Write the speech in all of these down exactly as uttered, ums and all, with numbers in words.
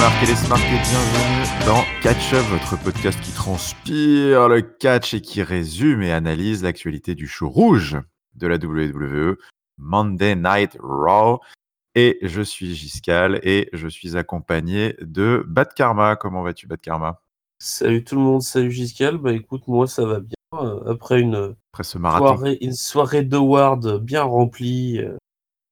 Marc et les Smarts et bienvenue dans Catch Up, votre podcast qui transpire le catch et qui résume et analyse l'actualité du show rouge de la W W E, Monday Night Raw. Et je suis Giscal et je suis accompagné de Bad Karma. Comment vas-tu, Bad Karma? Salut tout le monde, salut Giscal. Bah écoute, moi ça va bien. Euh, après une Après ce marathon. soirée, une soirée d'Award bien remplie, euh,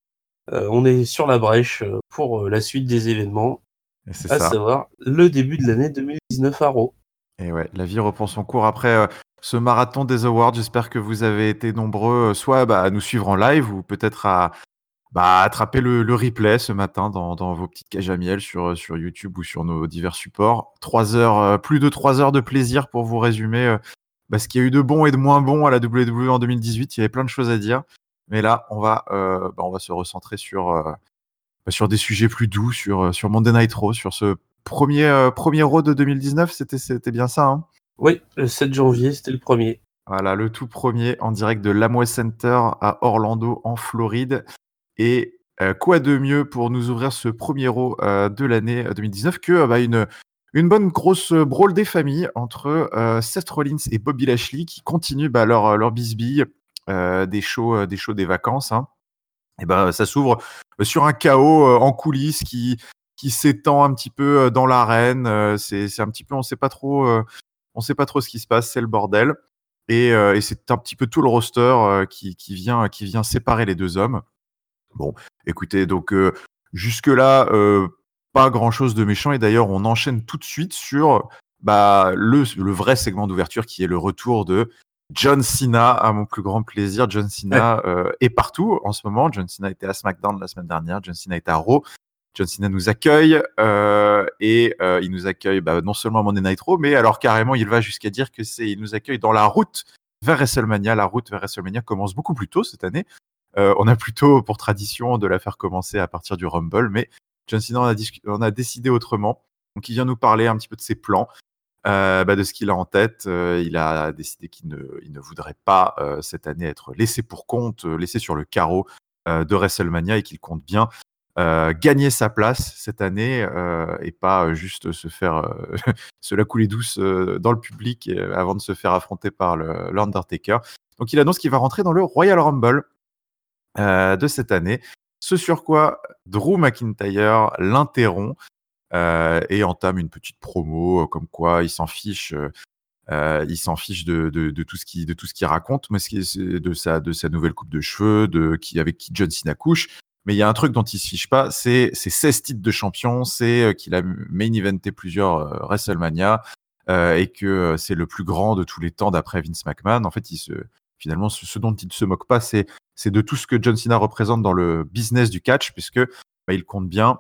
euh, on est sur la brèche euh, pour euh, la suite des événements, Et c'est à ça. savoir le début de l'année deux mille dix-neuf à Raw. Et ouais, la vie reprend son cours après euh, ce marathon des awards. J'espère que vous avez été nombreux, euh, soit bah, à nous suivre en live ou peut-être à bah, attraper le, le replay ce matin dans, dans vos petites cages à miel sur, sur YouTube ou sur nos divers supports. Trois heures, euh, plus de trois heures de plaisir pour vous résumer euh, bah, ce qu'il y a eu de bon et de moins bon à la W W E en deux mille dix-huit. Il y avait plein de choses à dire. Mais là, on va, euh, bah, on va se recentrer sur, euh, bah, sur des sujets plus doux, sur, sur Monday Night Raw, sur ce premier, euh, premier Raw de deux mille dix-neuf. C'était, c'était bien ça, hein? Oui, le sept janvier, c'était le premier. Voilà, le tout premier en direct de l'Amway Center à Orlando, en Floride. Et euh, quoi de mieux pour nous ouvrir ce premier Raw euh, de l'année deux mille dix-neuf que euh, bah, une, une bonne grosse brawl des familles entre euh, Seth Rollins et Bobby Lashley qui continuent bah, leur, leur bisbille euh, des, shows, des shows des vacances. Hein. Et ben, ça s'ouvre sur un chaos euh, en coulisses qui, qui s'étend un petit peu euh, dans l'arène. Euh, c'est, c'est un petit peu, on sait pas trop, euh, on sait pas trop ce qui se passe, c'est le bordel. Et, euh, et c'est un petit peu tout le roster euh, qui, qui, vient, qui vient séparer les deux hommes. Bon, écoutez, donc euh, jusque-là, euh, pas grand-chose de méchant. Et d'ailleurs, on enchaîne tout de suite sur bah, le, le vrai segment d'ouverture qui est le retour de John Cena, à mon plus grand plaisir. John Cena euh, est partout en ce moment. John Cena était à SmackDown la semaine dernière. John Cena est à Raw. John Cena nous accueille euh, et euh, il nous accueille bah, non seulement à Monday Night Raw, mais alors carrément, il va jusqu'à dire que c'est, il nous accueille dans la route vers WrestleMania. La route vers WrestleMania commence beaucoup plus tôt cette année. Euh, on a plutôt pour tradition de la faire commencer à partir du Rumble, mais John Cena en a, dis- en a décidé autrement. Donc il vient nous parler un petit peu de ses plans, euh, bah, de ce qu'il a en tête. Euh, il a décidé qu'il ne, il ne voudrait pas euh, cette année être laissé pour compte, euh, laissé sur le carreau euh, de WrestleMania et qu'il compte bien euh, gagner sa place cette année euh, et pas juste se faire euh, se la couler douce euh, dans le public euh, avant de se faire affronter par le, l'Undertaker. Donc il annonce qu'il va rentrer dans le Royal Rumble euh, de cette année. Ce sur quoi Drew McIntyre l'interrompt euh, et entame une petite promo euh, comme quoi il s'en fiche. Euh, euh, il s'en fiche de, de, de tout ce qui de tout ce qu'il raconte, mais ce qui est de sa de sa nouvelle coupe de cheveux, de qui avec qui John Cena couche. Mais il y a un truc dont il se fiche pas, c'est ses seize titres de champion, c'est euh, qu'il a main eventé plusieurs euh, WrestleMania euh, et que euh, c'est le plus grand de tous les temps d'après Vince McMahon. En fait, il se finalement ce, ce dont il ne se moque pas, c'est c'est de tout ce que John Cena représente dans le business du catch, puisque bah, il compte bien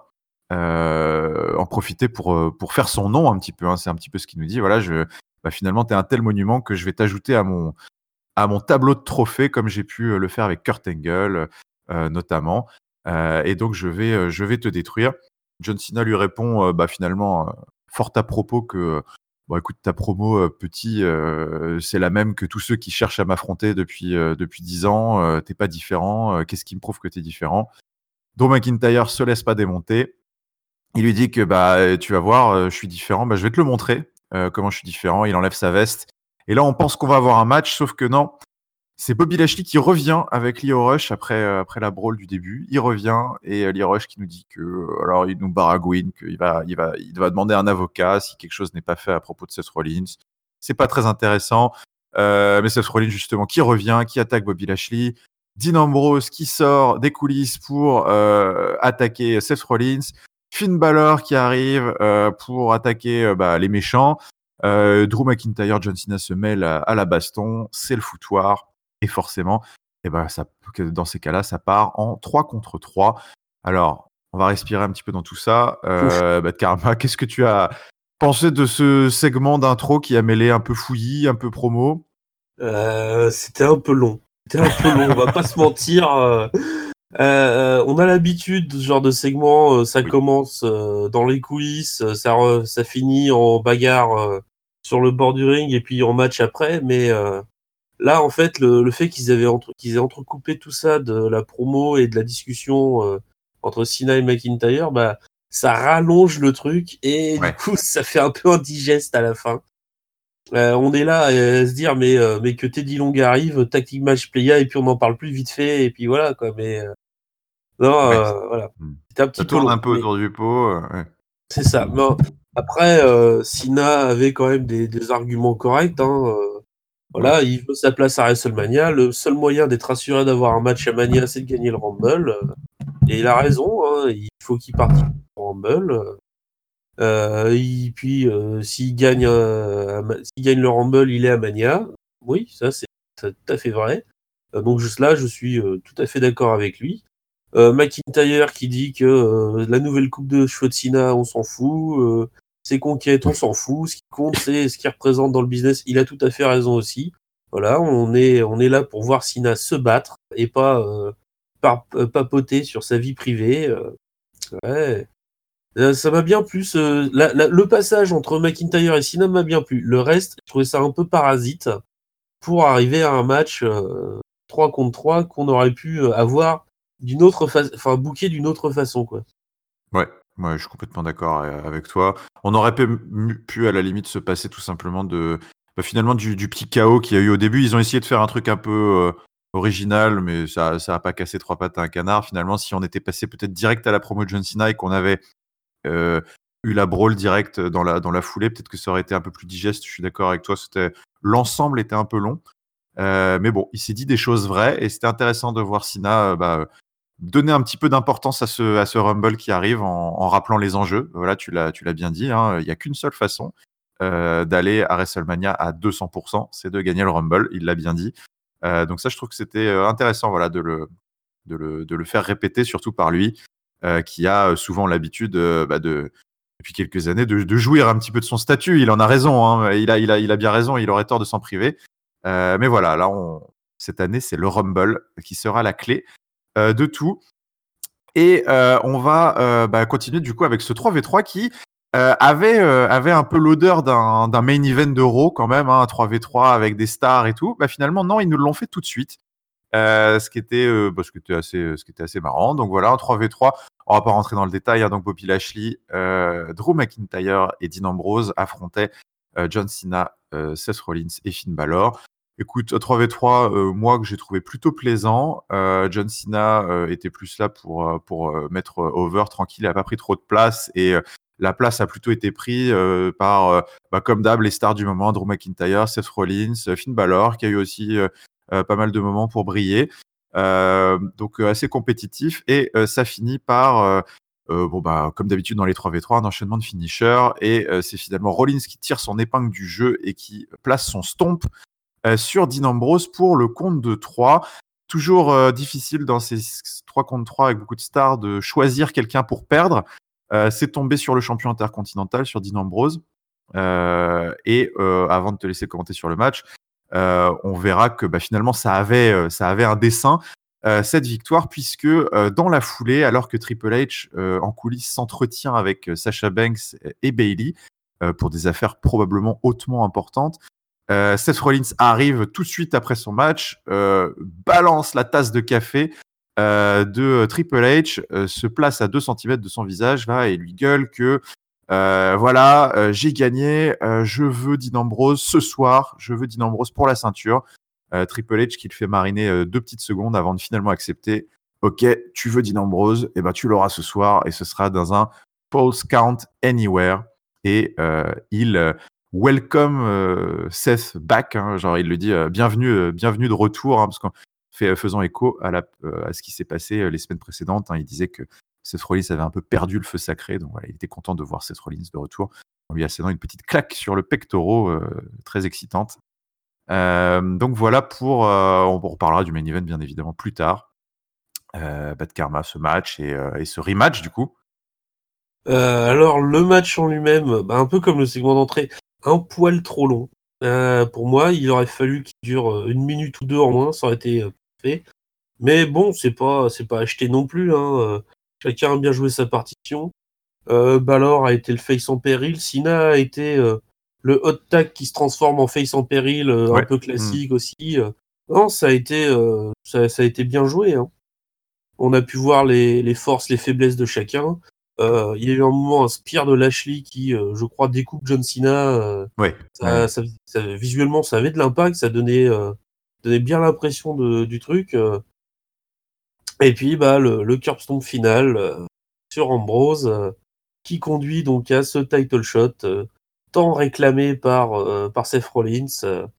euh, en profiter pour euh, pour faire son nom un petit peu. Hein. C'est un petit peu ce qu'il nous dit. Voilà, je bah, finalement, tu es un tel monument que je vais t'ajouter à mon, à mon tableau de trophées, comme j'ai pu le faire avec Kurt Angle, euh, notamment. Euh, et donc, je vais, euh, je vais te détruire. John Cena lui répond, euh, bah, finalement, euh, fort à propos que, bon, écoute, ta promo, euh, petit, euh, c'est la même que tous ceux qui cherchent à m'affronter depuis, euh, depuis dix ans. Euh, t'es pas différent. Euh, qu'est-ce qui me prouve que t'es différent? Drew McIntyre se laisse pas démonter. Il lui dit que bah tu vas voir, euh, je suis différent. Bah, je vais te le montrer euh, comment je suis différent. Il enlève sa veste. Et là, on pense qu'on va avoir un match, sauf que non. C'est Bobby Lashley qui revient avec Lio Rush après, euh, après la brawl du début. Il revient et euh, Lio Rush qui nous dit que euh, alors il nous baragouine, qu'il va, il va, il va demander un avocat si quelque chose n'est pas fait à propos de Seth Rollins. C'est pas très intéressant. Euh, mais Seth Rollins justement qui revient, qui attaque Bobby Lashley. Dean Ambrose qui sort des coulisses pour euh, attaquer Seth Rollins. Finn Balor qui arrive euh, pour attaquer euh, bah, les méchants. Euh, Drew McIntyre, John Cena se mêlent à, à la baston. C'est le foutoir. Et forcément, eh ben, ça, dans ces cas-là, ça part en trois contre trois. Alors, on va respirer un petit peu dans tout ça. Euh, bah, Karma, qu'est-ce que tu as pensé de ce segment d'intro qui a mêlé un peu fouillis, un peu promo? Euh, c'était un peu long. C'était un peu long, on va pas se mentir. Euh, euh, on a l'habitude de ce genre de segment. Euh, ça Oui. commence euh, dans les coulisses, euh, ça, re- ça finit en bagarre euh, sur le bord du ring et puis en match après. Mais euh, là, en fait, le, le fait qu'ils avaient entre, qu'ils aient entrecoupé tout ça de la promo et de la discussion euh, entre Cena et McIntyre, bah, ça rallonge le truc et Ouais. du coup ça fait un peu indigeste à la fin. Euh, on est là à se dire mais euh, mais que Teddy Long arrive, tactique match playa et puis on n'en parle plus vite fait et puis voilà quoi. Mais euh, non, Ouais. euh, voilà, Mmh. c'était un Ça petit peu tourne un long. peu Mais autour du pot, heu, ouais. c'est ça. Mais, après, euh, Cena avait quand même des, des arguments corrects. Hein. euh, Ouais. Voilà, il veut sa place à WrestleMania. Le seul moyen d'être assuré d'avoir un match à Mania, c'est de gagner le Rumble. euh, Et il a raison, hein, il faut qu'il participe au Rumble. Euh, et puis, euh, s'il gagne, euh, à Ma- s'il gagne le Rumble, il est à Mania. Oui, ça c'est c'est tout à fait vrai. Euh, donc juste là, je suis euh, tout à fait d'accord avec lui. Euh, McIntyre qui dit que euh, la nouvelle coupe de cheveux de Cena, on s'en fout. Euh, ses conquêtes, on s'en fout. Ce qui compte, c'est ce qu'il représente dans le business. Il a tout à fait raison aussi. Voilà, on est, on est là pour voir Cena se battre et pas euh, par, euh, papoter sur sa vie privée. Euh, ouais. Euh, Ça m'a bien plu. ce- la- la- le passage entre McIntyre et Cena m'a bien plu. Le reste, je trouvais ça un peu parasite pour arriver à un match euh, trois contre trois qu'on aurait pu euh, avoir d'une autre façon, enfin booké d'une autre façon quoi. Ouais, ouais, je suis complètement d'accord, heu, avec toi. On aurait pu mu pu à la limite se passer tout simplement de, bah, finalement du du petit chaos qu'il y a eu au début. Ils ont essayé de faire un truc un peu, heu, original, mais ça ça a pas cassé trois pattes à un canard. Finalement, si on était passé peut-être direct à la promo de John Cena et qu'on avait, heu, eu la brawl directe dans la dans la foulée, peut-être que ça aurait été un peu plus digeste. Je suis d'accord avec toi, c'était l'ensemble était un peu long, heu, mais bon, il s'est dit des choses vraies et c'était intéressant de voir Cena, heu, bah, donner un petit peu d'importance à ce à ce rumble qui arrive en en rappelant les enjeux. Voilà, tu l'as tu l'as bien dit, hein, il y a qu'une seule façon, heu, d'aller à WrestleMania à deux cents, c'est de gagner le rumble, il l'a bien dit. Heu, donc ça, je trouve que c'était, heu, intéressant, voilà, de le de le de le faire répéter, surtout par lui, heu, qui a, heu, souvent l'habitude, heu, bah, de depuis quelques années, de de jouir un petit peu de son statut. Il en a raison, hein, il a il a il a bien raison, il aurait tort de s'en priver. Heu, mais voilà, là, on cette année, c'est le rumble qui sera la clé, heu, de tout. Et heu, on va, heu, bah, continuer du coup avec ce trois v trois qui, heu, avait, heu, avait un peu l'odeur d'un d'un main event de Raw quand même, hein, un trois v trois avec des stars et tout. Bah, finalement non, ils nous l'ont fait tout de suite, heu, ce qui était, heu, bah, ce qui était assez, heu, ce qui était assez marrant. Donc voilà, un trois v trois, on va pas rentrer dans le détail, hein, donc Bobby Lashley, heu, Drew McIntyre et Dean Ambrose affrontaient, heu, John Cena, heu, Seth Rollins et Finn Balor. Écoute, un trois v trois, heu, moi que j'ai trouvé plutôt plaisant. Heu, John Cena, heu, était plus là pour, heu, pour, heu, mettre, heu, over tranquille, il a pas pris trop de place et heu, la place a plutôt été prise, heu, par, heu, bah, comme d'hab, les stars du moment, Drew McIntyre, Seth Rollins, heu, Finn Balor qui a eu aussi, heu heu, pas mal de moments pour briller. Hem, donc heu, assez compétitif et heu, ça finit par, heu heu, bon, bah, comme d'habitude dans les trois v trois, un enchaînement de finishers et heu, c'est finalement Rollins qui tire son épingle du jeu et qui place son stomp heu, sur Dean Ambrose pour le compte de trois. Toujours, heu, difficile dans ces trois contre trois avec beaucoup de stars de choisir quelqu'un pour perdre. Heu, c'est tombé sur le champion intercontinental, sur Dean Ambrose. Heu et heu, avant de te laisser commenter sur le match, heu, on verra que, bah, finalement ça avait, heu, ça avait un dessein, heu, cette victoire puisque, heu, dans la foulée, alors que Triple H, heu, en coulisses s'entretient avec, heu, Sasha Banks et Bayley, heu, pour des affaires probablement hautement importantes, Heu, Seth Rollins arrive tout de suite après son match, heu, balance la tasse de café, heu, de, heu, Triple H, heu, se place à deux centimètres de son visage là et lui gueule que, heu, voilà, heu, j'ai gagné, heu, je veux Dean Ambrose ce soir, je veux Dean Ambrose pour la ceinture. Heu, Triple H qui le fait mariner, heu, deux petites secondes avant de finalement accepter. OK, tu veux Dean Ambrose, et ben tu l'auras ce soir et ce sera dans un Falls Count Anywhere et heu, il, heu, welcome, heu, Seth back, hein, genre il le dit, heu, bienvenue, heu, bienvenue de retour, hein, parce qu'en fait, faisant écho à la heu, à ce qui s'est passé, heu, les semaines précédentes, hein. Il disait que Seth Rollins avait un peu perdu le feu sacré, donc voilà, il était content de voir Seth Rollins de retour, en lui assénant une petite claque sur le pectoral, heu, très excitante. Hem, donc voilà pour, heu, on reparlera du main event bien évidemment plus tard. Heu, Bad Karma, ce match et heu et ce rematch du coup. Euh, alors le match en lui-même, bah, un peu comme le segment d'entrée, un poil trop long. Euh, pour moi, il aurait fallu qu'il dure euh, une minute ou deux en moins, ça aurait été euh, parfait. Mais bon, c'est pas c'est pas acheté non plus. Hein. euh, Chacun a bien joué sa partition. Euh, Balor a été le face en péril. Cena a été euh, le hot tag qui se transforme en face en péril, euh, un Ouais. peu Mmh. classique aussi. euh. Non, ça a été euh, ça, ça a été bien joué. Hein. On a pu voir les, les forces, les faiblesses de chacun. Euh, il y a eu un moment, un spear de Lashley qui, euh, je crois, découpe John Cena. Euh, Ouais, ça, ouais. ça, ça- visuellement, ça avait de l'impact, ça donnait, euh, donnait bien l'impression de, du truc. euh. Et puis, bah, le, le curb stomp final euh, sur Ambrose, euh, qui conduit donc à ce title shot euh, tant réclamé par, euh, par Seth Rollins. euh.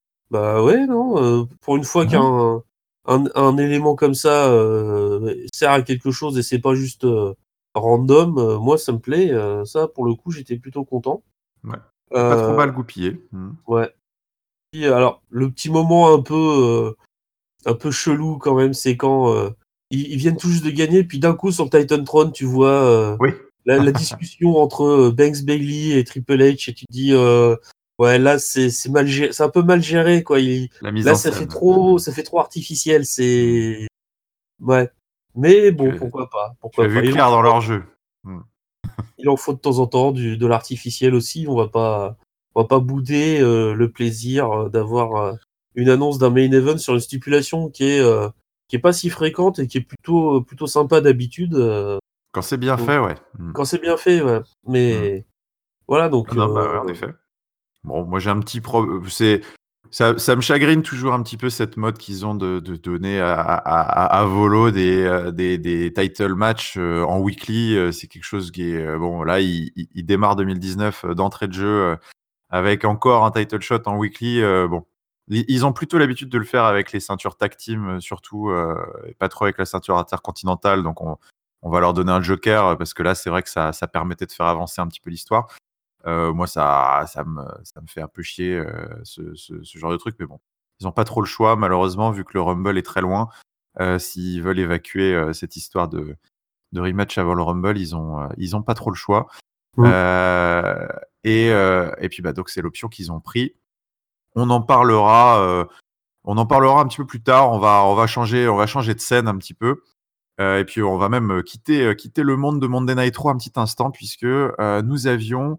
Bah ouais, non, euh, pour une fois Mhm. qu'un un, un élément comme ça euh, sert à quelque chose et c'est pas juste euh, random, euh, moi ça me plaît. euh, ça, pour le coup, j'étais plutôt content. Ouais. C'est pas trop Euh, mal goupillé. Mhm. ouais. Puis, alors, le petit moment un peu, euh, un peu chelou quand même, c'est quand euh, ils, ils viennent tout juste de gagner, puis d'un coup sur le Titan Throne, tu vois euh, Oui, la, la discussion entre euh, Banks Bailey et Triple H, et tu te dis euh, ouais, là c'est c'est mal géré, c'est un peu mal géré quoi. Il, la mise là en ça fait scène. trop, Mhm. ça fait trop artificiel, Mhm. c'est ouais. Mais Tu bon, as, pourquoi pas, tu as pourquoi vu pas. Il en clair dans faut, leur jeu. Mhm. il en faut de temps en temps du, de l'artificiel aussi. On va pas, on va pas bouder euh, le plaisir euh, d'avoir euh, une annonce d'un main event sur une stipulation qui est euh, qui est pas si fréquente et qui est plutôt plutôt sympa d'habitude. euh, Quand c'est bien donc, fait, ouais. Mhm. quand c'est bien fait, ouais. Mhm. Mais voilà, Ah donc non, bah ouais, en euh, effet. Bon, moi j'ai un petit pro. C'est ça, ça me chagrine toujours un petit peu cette mode qu'ils ont de, de donner à, à, à, à volo des, euh, des, des title matchs euh, en weekly. euh, C'est quelque chose qui est euh, bon. Là, il, il, il démarre deux mille dix-neuf euh, d'entrée de jeu euh, avec encore un title shot en weekly. euh, bon, ils, ils ont plutôt l'habitude de le faire avec les ceintures tag team, euh, surtout, euh, et pas trop avec la ceinture intercontinentale. Donc on, on va leur donner un joker euh, parce que là, c'est vrai que ça, ça permettait de faire avancer un petit peu l'histoire. Euh, moi, ça, ça, me, ça me fait un peu chier euh, ce, ce, ce genre de truc, mais bon, ils n'ont pas trop le choix, malheureusement, vu que le Rumble est très loin. Euh, s'ils veulent évacuer euh, cette histoire de, de rematch avant le Rumble, ils ont, euh, ils ont pas trop le choix. mm. Euh, et, euh, et puis, bah, donc, c'est l'option qu'ils ont pris. On en parlera, euh, on en parlera un petit peu plus tard. On va, on va changer, on va changer de scène un petit peu. Euh, et puis, on va même quitter, euh, quitter le monde de Monday Night Raw un petit instant, puisque euh, nous avions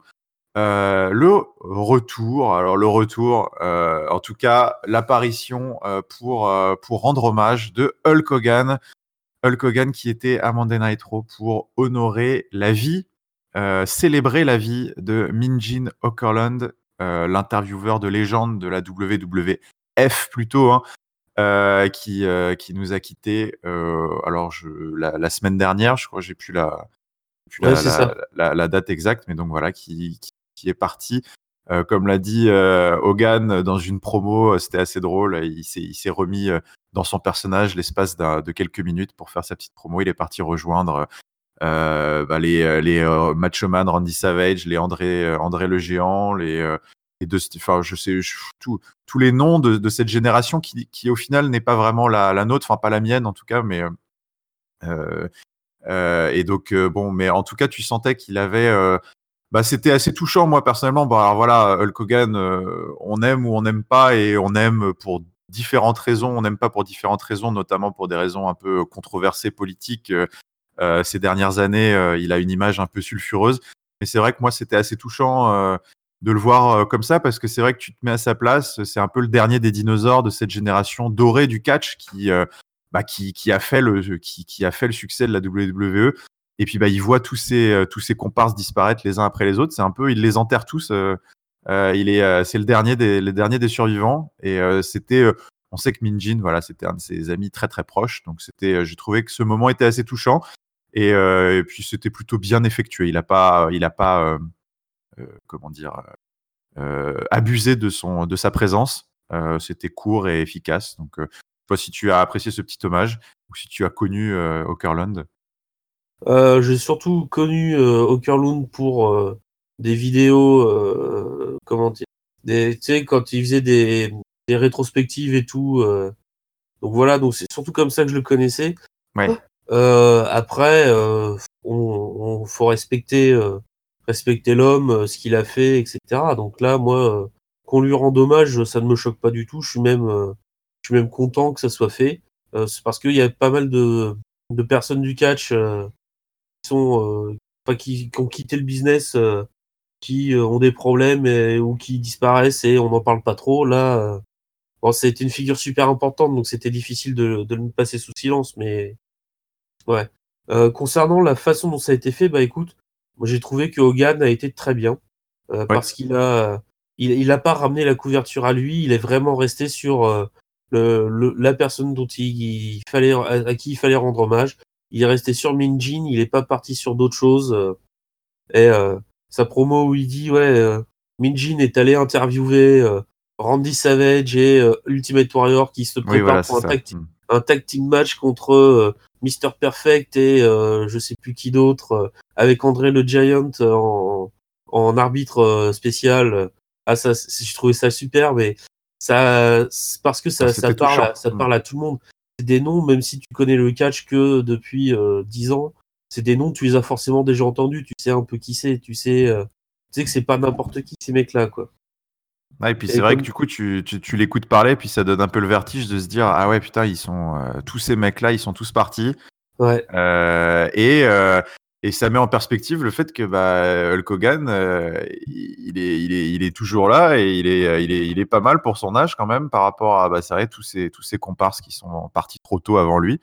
euh, le retour, alors le retour, euh, en tout cas l'apparition euh, pour, euh, pour rendre hommage de Hulk Hogan. Hulk Hogan qui était à Monday Night Raw pour honorer la vie, euh, célébrer la vie de Minjin Okerlund, euh, l'intervieweur de légende de la W W F plutôt, hein, euh, qui, euh, qui nous a quittés euh, alors je, la, la semaine dernière, je crois, j'ai plus la, plus Ouais, la, c'est ça. la, la, la date exacte, mais donc voilà, qui, qui, qui est parti. Euh, comme l'a dit euh, Hogan dans une promo, euh, c'était assez drôle. Il s'est, il s'est remis euh, dans son personnage l'espace d'un- de quelques minutes pour faire sa petite promo. Il est parti rejoindre euh, bah, les, les euh, Macho Man, Randy Savage, les André, euh, André le Géant, les, euh, les deux, enfin, je sais, je- tout- tous les noms de, de cette génération qui, qui au final n'est pas vraiment la, la nôtre, enfin pas la mienne en tout cas, mais euh, euh, et donc, euh, bon, mais en tout cas, tu sentais qu'il avait. Euh, bah, c'était assez touchant, moi, personnellement. Bon, alors voilà, Hulk Hogan, euh, on aime ou on n'aime pas, et on aime pour différentes raisons. On n'aime pas pour différentes raisons, notamment pour des raisons un peu controversées politiques. Euh, euh, ces dernières années, euh, il a une image un peu sulfureuse. Mais c'est vrai que moi, c'était assez touchant euh, de le voir euh, comme ça, parce que c'est vrai que tu te mets à sa place. C'est un peu le dernier des dinosaures de cette génération dorée du catch qui, euh, bah, qui, qui, a fait le, qui, qui a fait le succès de la W W E. Et puis, bah, il voit tous ces, euh, tous ces comparses disparaître les uns après les autres. C'est un peu, il les enterre tous. Euh, euh, il est, euh, c'est le dernier des, le dernier des survivants. Et euh, c'était, euh, on sait que Minjin, voilà, c'était un de ses amis très très proches. Donc c'était, euh, j'ai trouvé que ce moment était assez touchant. Et, euh, et puis c'était plutôt bien effectué. Il a pas, il a pas, euh, euh, comment dire, euh, abusé de son, de sa présence. Euh, c'était court et efficace. Donc, euh, toi, si tu as apprécié ce petit hommage ou si tu as connu euh, Okerlund. Euh, j'ai surtout connu euh, Okerlund pour euh, des vidéos, euh, comment dire, des, tu sais, quand il faisait des, des rétrospectives et tout. euh, donc voilà, donc c'est surtout comme ça que je le connaissais. Ouais. Euh, après, euh, on, on faut respecter, euh, respecter l'homme, euh, ce qu'il a fait, et cetera. Donc là, moi, euh, qu'on lui rende hommage, ça ne me choque pas du tout. Je suis même, euh, je suis même content que ça soit fait. Euh, c'est parce qu'il y a pas mal de, de personnes du catch euh, qui sont, euh, enfin, qui, qui ont quitté le business, euh, qui euh, ont des problèmes et- ou qui disparaissent et on n'en parle pas trop. Là, euh, bon, c'était une figure super importante, donc c'était difficile de, de le passer sous silence, mais ouais. Euh, concernant la façon dont ça a été fait, bah écoute, moi j'ai trouvé que Hogan a été très bien euh, Ouais. parce qu'il a, il, il a pas ramené la couverture à lui, il est vraiment resté sur euh, le, le- la personne dont il, il fallait, à, à qui il fallait rendre hommage. Il est resté sur Mean Gene, il est pas parti sur d'autres choses. euh, et euh, sa promo où il dit ouais, euh, Mean Gene est allé interviewer euh, Randy Savage et euh, Ultimate Warrior qui se Oui, préparent voilà, pour c'est un ça. tag, Mm. un tag team match contre euh, Mister Perfect et euh, je sais plus qui d'autre, euh, avec André le Giant en, en arbitre euh, spécial. Ah ça, c'est- j'ai trouvé ça super, mais ça, c'est parce que Ah, ça, ça c'était parle, à, touchant. ça Mm. parle à tout le monde. C'est des noms, même si tu connais le catch que depuis euh, dix ans, c'est des noms, tu les as forcément déjà entendus, tu sais un peu qui c'est, tu sais, euh, tu sais que c'est pas n'importe qui ces mecs-là, quoi. Ouais, et puis c'est Et vrai que comme, du coup, tu, tu, tu l'écoutes parler, puis ça donne un peu le vertige de se dire, ah ouais, putain, ils sont euh, tous ces mecs-là, ils sont tous partis. ouais, Euh, et, euh, et ça met en perspective le fait que bah, Hulk Hogan, euh, il, est, il, est, il est toujours là et il est, il, est, il est pas mal pour son âge quand même par rapport à bah, c'est vrai, tous, ces, tous ces comparses qui sont partis trop tôt avant lui.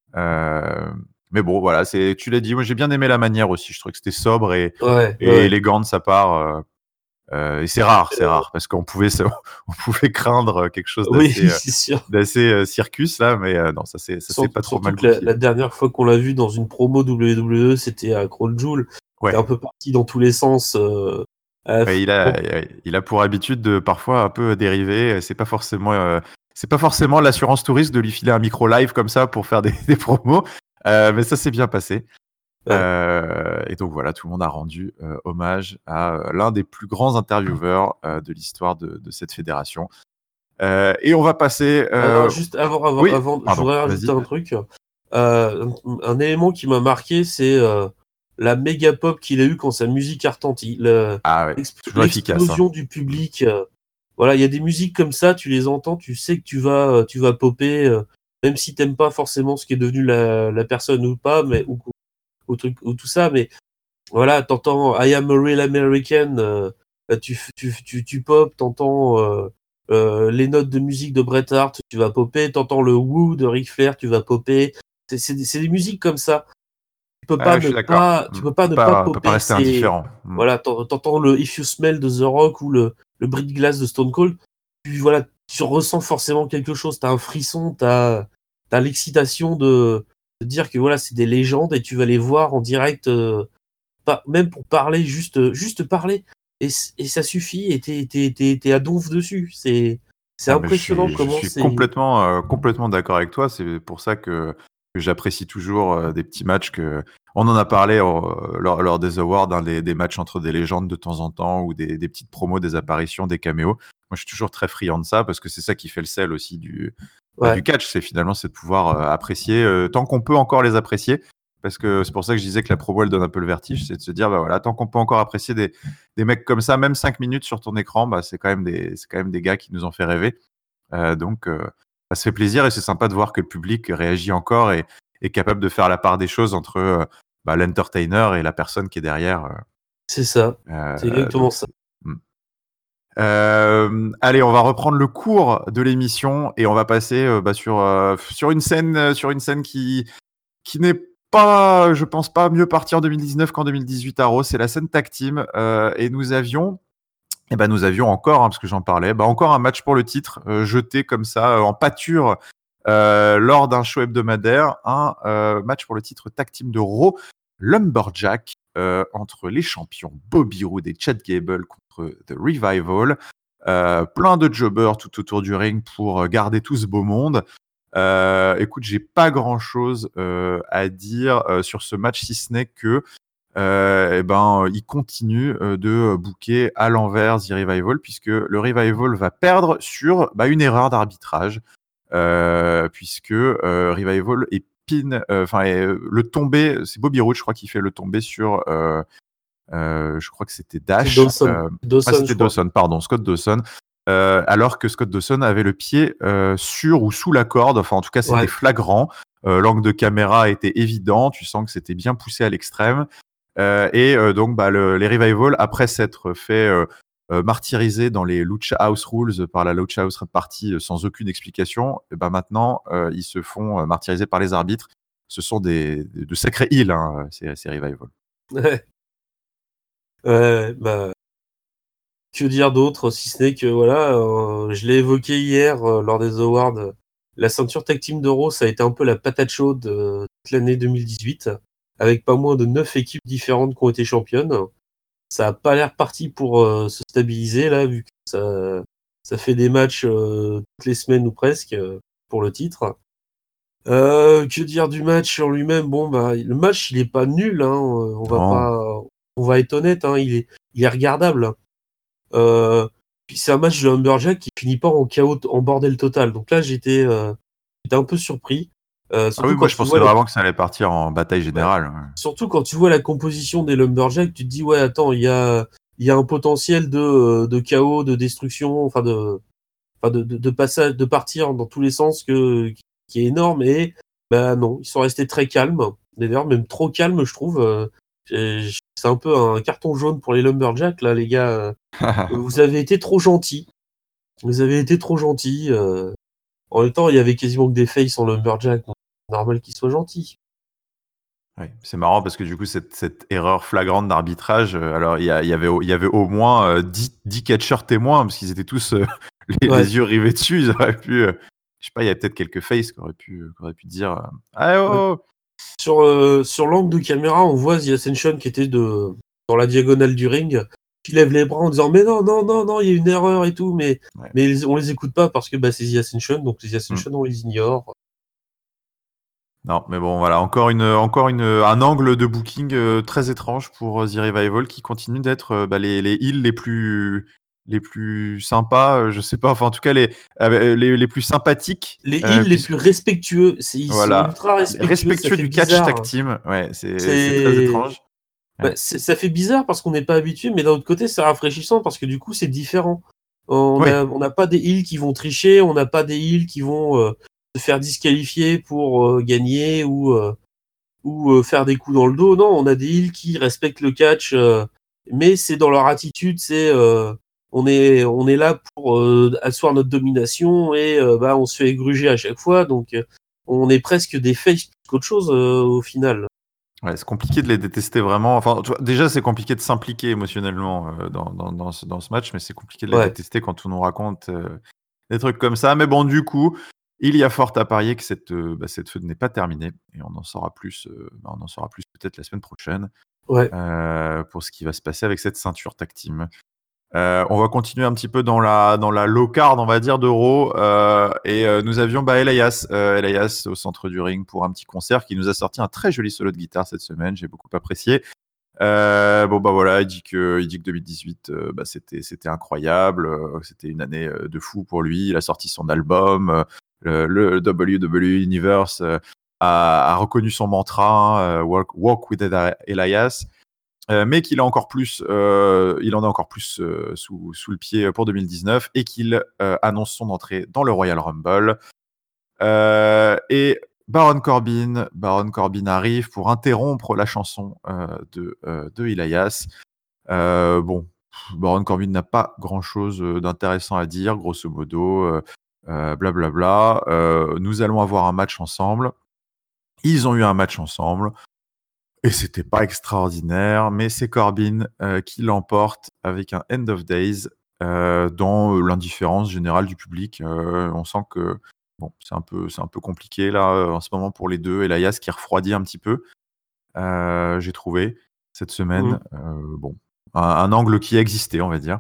Euh, mais bon, voilà, c'est, tu l'as dit, moi j'ai bien aimé la manière aussi. Je trouvais que c'était sobre et, ouais, et ouais. élégant de sa part. Euh, euh, et c'est rare, c'est Euh, rare, parce qu'on pouvait, se- on pouvait craindre quelque chose oui, d'assez, euh, c'est sûr. d'assez euh, circus là, mais euh, non, ça s'est, ça s'est Surtout, pas trop surtout mal que la, goupillé. la dernière fois qu'on l'a vu dans une promo W W E, c'était à Crown Jewel. C'était un Ouais. peu parti dans tous les sens. Euh, euh, Ouais, il a, il a pour habitude de parfois un peu dériver. C'est pas forcément, euh, c'est pas forcément l'assurance touriste de lui filer un micro live comme ça pour faire des, des promos, Euh, mais ça s'est bien passé. ouais. Euh, et donc voilà, tout le monde a rendu euh, hommage à euh, l'un des plus grands intervieweurs euh, de l'histoire de, de cette fédération. Euh, et on va passer. Alors, Euh... juste avant, avant, Oui, avant, je pardon, voudrais rajouter vas-y. un truc. Euh, un, un élément qui m'a marqué, c'est euh, la méga pop qu'il a eu quand sa musique a retenti. Le- Ah ouais, l'expl- toujours efficace. Hein. L'explosion du public. euh, voilà, il y a des musiques comme ça, tu les entends, tu sais que tu vas, euh, tu vas popper, euh, même si t'aimes pas forcément ce qui est devenu la, la personne ou pas, mais ou, ou truc ou tout ça, mais voilà, t'entends I am a real American, euh, tu, tu, tu, tu pop, t'entends euh, euh, les notes de musique de Bret Hart, tu vas popper, t'entends le Woo de Ric Flair, tu vas popper. C'est, c'est, des- c'est des musiques comme ça. Tu peux pas Ouais, je ne suis d'accord. pas, Mm. tu peux pas Peut ne pas pas, peut pas popper. rester C'est, indifférent. Mm. voilà, t'en- t'entends le If You Smell de The Rock ou le, le Brit Glass de Stone Cold. Tu, voilà, tu ressens forcément quelque chose. T'as un frisson, t'as, t'as l'excitation de, de dire que voilà, c'est des légendes et tu vas les voir en direct. euh, pas, même pour parler, juste, juste parler. Et, c- et ça suffit, et t'es, t'es, t'es, t'es à donf dessus. C'est, c'est Ah ben, je impressionnant suis, je comment suis c'est. complètement, euh, complètement d'accord avec toi. C'est pour ça que, que j'apprécie toujours euh, des petits matchs que. On en a parlé euh, lors, lors des awards, hein, des, des matchs entre des légendes de temps en temps ou des, des petites promos, des apparitions, des caméos. Moi, je suis toujours très friand de ça parce que c'est ça qui fait le sel aussi du, bah, du Ouais, catch. C'est finalement c'est de pouvoir euh, apprécier euh, tant qu'on peut encore les apprécier. Parce que c'est pour ça que je disais que la promo elle donne un peu le vertige, c'est de se dire bah voilà, tant qu'on peut encore apprécier des, des mecs comme ça, même cinq minutes sur ton écran, bah, c'est quand même des, c'est quand même des gars qui nous ont fait rêver. Euh, donc, euh, ça se fait plaisir et c'est sympa de voir que le public réagit encore et est capable de faire la part des choses entre euh, bah, l'entertainer et la personne qui est derrière. c'est ça. C'est Euh, exactement donc, ça. c'est... Mm. Euh, allez, on va reprendre le cours de l'émission et on va passer euh, bah, sur, euh, sur une scène, euh, sur une scène qui, qui n'est pas, je pense pas, mieux partie en deux mille dix-neuf qu'en deux mille dix-huit à Raw. C'est la scène tag team euh, et nous avions et ben nous avions encore, hein, parce que j'en parlais, bah encore un match pour le titre euh, jeté comme ça euh, en pâture euh, lors d'un show hebdomadaire, un euh, match pour le titre tag team de Raw, Lumberjack euh, entre les champions Bobby Roode et Chad Gable contre The Revival. Euh, plein de jobbers tout autour du ring pour garder tout ce beau monde. Euh, écoute, j'ai pas grand chose euh, à dire euh, sur ce match si ce n'est que euh, et ben, il continue euh, de booker à l'envers The Revival puisque le Revival va perdre sur bah, une erreur d'arbitrage euh, puisque euh, Revival est pin, enfin euh, le tombé, c'est Bobby Roode, je crois, qui fait le tombé sur, euh, euh, je crois que c'était C'est Dash, Dawson. euh, ah Dawson, je c'était crois. Dawson, pardon, Scott Dawson. Euh, alors que Scott Dawson avait le pied euh, sur ou sous la corde, enfin en tout cas c'était Ouais. flagrant, euh, l'angle de caméra était évident, tu sens que c'était bien poussé à l'extrême. Euh, et euh, donc, bah, le, les Revival, après s'être fait euh, euh, martyriser dans les Lucha House Rules par la Lucha House Party euh, sans aucune explication, et ben maintenant, euh, ils se font euh, martyriser par les arbitres ce sont des, de sacrés heals, hein, ces, ces Revival. Ouais. Ouais, bah, que dire d'autre si ce n'est que voilà, euh, je l'ai évoqué hier euh, lors des awards. euh, La ceinture tag team de Raw, ça a été un peu la patate chaude euh, toute l'année deux mille dix-huit, avec pas moins de neuf équipes différentes qui ont été championnes. Ça a pas l'air parti pour euh, se stabiliser là, vu que ça, ça fait des matchs euh, toutes les semaines ou presque euh, pour le titre. Euh, que dire du match sur lui-même? Bon, bah, le match, il est pas nul, hein. euh, On va Non. pas, on va être honnête, hein. Il est, il est regardable. Euh, puis c'est un match de Lumberjack qui finit pas en chaos, en bordel total. Donc là, j'étais, euh, j'étais un peu surpris. Euh, Ah oui, surtout moi quand je tu pensais vois les, vraiment que ça allait partir en bataille ouais, générale. Ouais. surtout quand tu vois la composition des Lumberjacks, tu te dis ouais, attends, il y a, il y a un potentiel de, euh, de chaos, de destruction, enfin de, enfin de, de, de passage, de partir dans tous les sens que, qui est énorme. Et bah non, ils sont restés très calmes. D'ailleurs, même trop calmes, je trouve. Euh, j'ai- c'est un peu un carton jaune pour les Lumberjacks là, les gars. Euh, Vous avez été trop gentils. Vous avez été trop gentils. euh. En même temps, il y avait quasiment que des faces en Lumberjack. Donc c'est normal qu'ils soient gentils. Ouais, c'est marrant parce que du coup, cette, cette erreur flagrante d'arbitrage, euh, alors il y, a- il y avait, au- il y avait au moins euh, dix, dix catcheurs témoins parce qu'ils étaient tous euh, les, Ouais. les yeux rivés dessus. Ils auraient pu, euh, je sais pas, il y a peut-être quelques faces qui auraient pu, qui auraient pu dire euh, ah Ouais. oh, oh. Sur, euh, sur l'angle de caméra, on voit The Ascension qui était de, dans la diagonale du ring, qui lève les bras en disant mais non, non, non, non, il y a une erreur et tout, mais, Ouais. mais les- on les écoute pas parce que bah, c'est The Ascension, donc les Mm. Ascension, on les ignore. Non, mais bon, voilà, encore une, encore une, un angle de booking euh, très étrange pour euh, The Revival qui continue d'être euh, bah, les, les heals les plus, les plus sympas. euh, je sais pas, enfin en tout cas les, euh, les, les plus sympathiques, Les euh, heals les puisque plus respectueux, c'est, ils sont voilà, ultra respectueux, ça respectueux fait du catch tag bizarre. team. Ouais, c'est, c'est très C'est, étrange. bah, Ouais. c'est- ça fait bizarre parce qu'on n'est pas habitué, mais d'un autre côté, c'est rafraîchissant parce que du coup, c'est différent. On Oui, a, on n'a pas des heals qui vont tricher, on n'a pas des heals qui vont euh, se faire disqualifier pour euh, gagner ou, euh, ou euh, faire des coups dans le dos. Non, on a des heals qui respectent le catch, euh, mais c'est dans leur attitude, c'est euh, on est on est là pour euh, asseoir notre domination et euh, bah on se fait égruger à chaque fois, donc euh, on est presque des faces plus qu'autre chose euh, au final. ouais, c'est compliqué de les détester vraiment. Enfin, tu vois, déjà, c'est compliqué de s'impliquer émotionnellement euh, dans, dans, dans, ce, dans ce match, mais c'est compliqué de les Ouais, détester quand on nous raconte euh, des trucs comme ça. Mais bon, du coup, il y a fort à parier que cette, euh, bah, cette feud n'est pas terminée et on en saura plus, euh, bah, on en saura plus peut-être la semaine prochaine ouais. euh, pour ce qui va se passer avec cette ceinture tag team. Euh, on va continuer un petit peu dans la, dans la low card, on va dire, d'Euro. Euh, et euh, nous avions bah, Elias, euh, Elias au centre du ring pour un petit concert qui nous a sorti un très joli solo de guitare cette semaine. J'ai beaucoup apprécié. Euh, bon, bah voilà, il dit que, il dit que deux mille dix-huit, euh, bah, c'était, c'était incroyable. euh, C'était une année euh, de fou pour lui. Il a sorti son album. euh, le, le W W E Universe euh, a, a reconnu son mantra, euh, walk, walk with Elias. Euh, mais qu'il a encore plus, euh, il en a encore plus euh, sous, sous le pied pour deux mille dix-neuf et qu'il euh, annonce son entrée dans le Royal Rumble. Euh, et Baron Corbin, Baron Corbin arrive pour interrompre la chanson euh, de, euh, de Elias. Euh, bon, Baron Corbin n'a pas grand-chose d'intéressant à dire, grosso modo, euh, euh, blablabla. Euh, nous allons avoir un match ensemble. Ils ont eu un match ensemble. Et c'était pas extraordinaire, mais c'est Corbin euh, qui l'emporte avec un End of Days euh, dans euh, l'indifférence générale du public. Euh, on sent que bon, c'est un peu, c'est un peu compliqué là euh, en ce moment pour les deux. Elias qui refroidit un petit peu, euh, j'ai trouvé cette semaine. Mhm. Euh, bon, un, un angle qui existait, on va dire.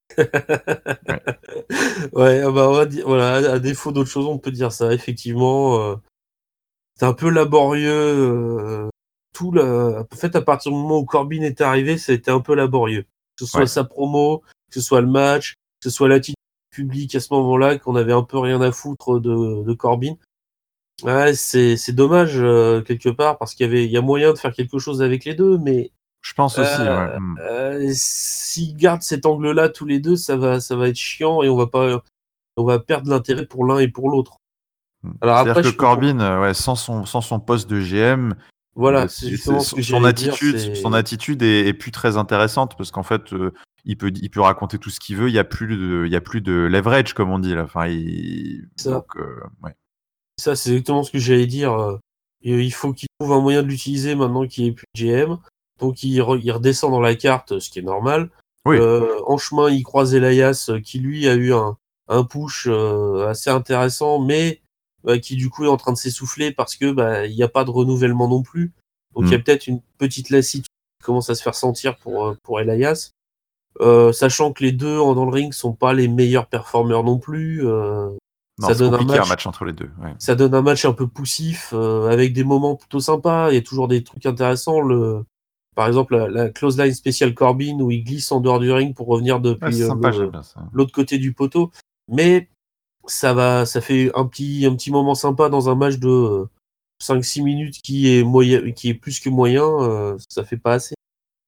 Ouais. Ouais, ah bah on va dire, voilà, à défaut d'autre chose, on peut dire ça. Effectivement, euh, c'est un peu laborieux. euh, tout la... En fait, à partir du moment où Corbin est arrivé, ça a été un peu laborieux. Que ce soit Ouais. sa promo, que ce soit le match, que ce soit l'attitude publique à ce moment-là, qu'on avait un peu rien à foutre de, de Corbin. Ouais, c'est c'est dommage euh, quelque part parce qu'il y avait il y a moyen de faire quelque chose avec les deux, mais Je pense aussi, ouais. euh, Mm. euh, s'ils gardent cet angle-là tous les deux, ça va ça va être chiant et on va pas on va perdre l'intérêt pour l'un et pour l'autre. Mm. Alors C'est-à-dire après, que je peux comprendre. Corbin, euh, ouais, sans son, sans son poste de G M, Voilà, bah, c'est c'est, c'est- justement ce son que son j'allais dire. attitude, son C'est attitude est, est plus très intéressante parce qu'en fait, euh, il peut, il peut raconter tout ce qu'il veut. Il y a plus de, il y a plus de leverage comme on dit là. Enfin, il- ça, donc, euh, ouais. ça c'est exactement ce que j'allais dire. euh. Et il faut qu'il trouve un moyen de l'utiliser maintenant qu'il est plus G M. Donc il, re, il redescend dans la carte, ce qui est normal. Oui. Euh, en chemin, il croise Elias, qui lui a eu un, un push euh, assez intéressant, mais bah, qui du coup est en train de s'essouffler parce que bah, il n'y a pas de renouvellement non plus. Donc il mm. y a peut-être une petite lassitude qui commence à se faire sentir pour, pour Elias. Euh, sachant que les deux dans le ring sont pas les meilleurs performeurs non plus. Euh, non, ça c'est donne compliqué un match, un match entre les deux. Ouais. Ça donne un match un peu poussif, euh, avec des moments plutôt sympas. Il y a toujours des trucs intéressants. Le, par exemple, la, la close line spéciale Corbin où il glisse en dehors du ring pour revenir depuis ouais, sympa, euh, l'autre côté du poteau. Mais ça va, ça fait un petit, un petit moment sympa dans un match de euh, cinq six minutes qui est moyen, qui est plus que moyen. Euh, ça fait pas assez.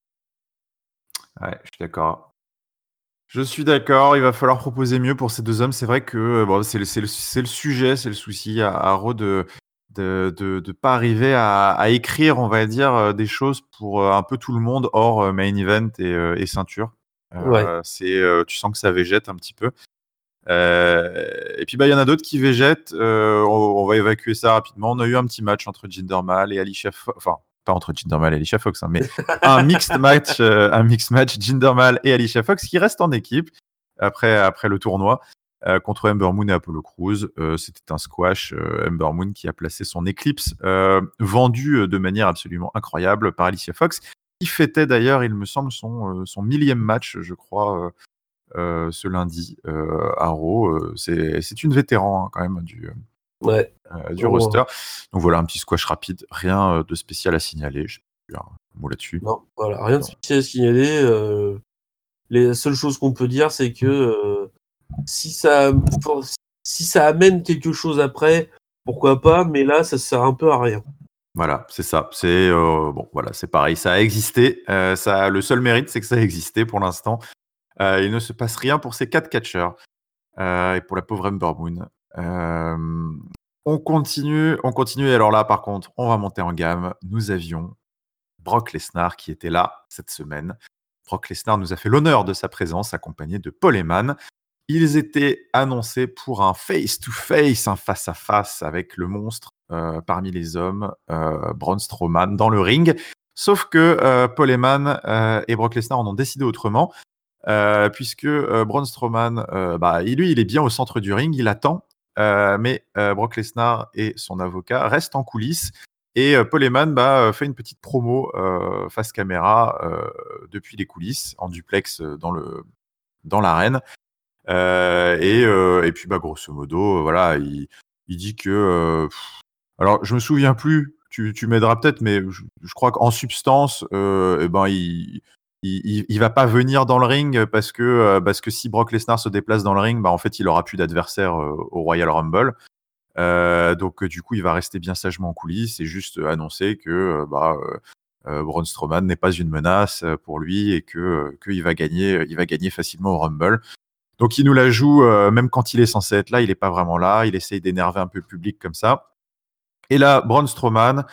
Ouais, je suis d'accord. Je suis d'accord, il va falloir proposer mieux pour ces deux hommes. C'est vrai que bon, c'est, le, c'est, le, c'est le sujet, c'est le souci à, à Raw de de de, de pas arriver à, à écrire, on va dire, des choses pour un peu tout le monde hors main event et, et ceinture. Euh, ouais. c'est, tu sens que ça végète un petit peu. Euh, et puis bah il y en a d'autres qui végètent. Euh, on, on va évacuer ça rapidement. On a eu un petit match entre Jinder Mahal et Alicia Fox, enfin pas entre Jinder Mahal et Alicia Fox, hein, mais un mixed match, euh, un mixed match Jinder Mahal et Alicia Fox qui restent en équipe après après le tournoi euh, contre Ember Moon et Apollo Crews. Euh, c'était un squash. Euh, Ember Moon qui a placé son Eclipse euh, vendu de manière absolument incroyable par Alicia Fox, qui fêtait d'ailleurs, il me semble, son euh, son millième match, je crois. Euh, Euh, ce lundi euh, à Raw. Euh, c'est, c'est une vétéran hein, quand même du, ouais. euh, du oh, roster. Ouais. Donc voilà, un petit squash rapide, rien de spécial à signaler. Je sais plus un mot là-dessus. Non, voilà, rien de spécial à signaler. Euh, les seules choses qu'on peut dire, c'est que euh, si ça, si ça amène quelque chose après, pourquoi pas, mais là, ça sert un peu à rien. Voilà, c'est ça. C'est euh, bon, voilà, c'est pareil. Ça a existé. Euh, ça, le seul mérite, c'est que ça a existé pour l'instant. Euh, il ne se passe rien pour ces quatre catcheurs euh, et pour la pauvre Ember Moon. Euh, on continue, on continue. Et alors là, par contre, on va monter en gamme. Nous avions Brock Lesnar qui était là cette semaine. Brock Lesnar nous a fait l'honneur de sa présence, accompagné de Paul Heyman. Ils étaient annoncés pour un face-to-face, un face-à-face avec le monstre euh, parmi les hommes, euh, Braun Strowman, dans le ring. Sauf que euh, Paul Heyman euh, et Brock Lesnar en ont décidé autrement, euh, puisque euh, Braun Strowman, euh, bah, lui, il est bien au centre du ring, il attend, euh, mais euh, Brock Lesnar et son avocat restent en coulisses. Et euh, Paul Heyman bah, fait une petite promo euh, face caméra euh, depuis les coulisses, en duplex dans, le, dans l'arène. Euh, et, euh, et puis, bah, grosso modo, euh, voilà, il, il dit que... Euh, pff, alors, je me souviens plus, tu, tu m'aideras peut-être, mais je, je crois qu'en substance, euh, eh ben, il, il, il va pas venir dans le ring parce que, euh, parce que si Brock Lesnar se déplace dans le ring, bah, en fait, il aura plus d'adversaire euh, au Royal Rumble. Euh, donc, euh, du coup, il va rester bien sagement en coulisses et juste euh, annoncer que euh, bah, euh, euh, Braun Strowman n'est pas une menace pour lui et que euh, qu'il va gagner, il va gagner facilement au Rumble. Donc il nous la joue, euh, même quand il est censé être là, il n'est pas vraiment là. Il essaye d'énerver un peu le public comme ça. Et là, Braun Strowman,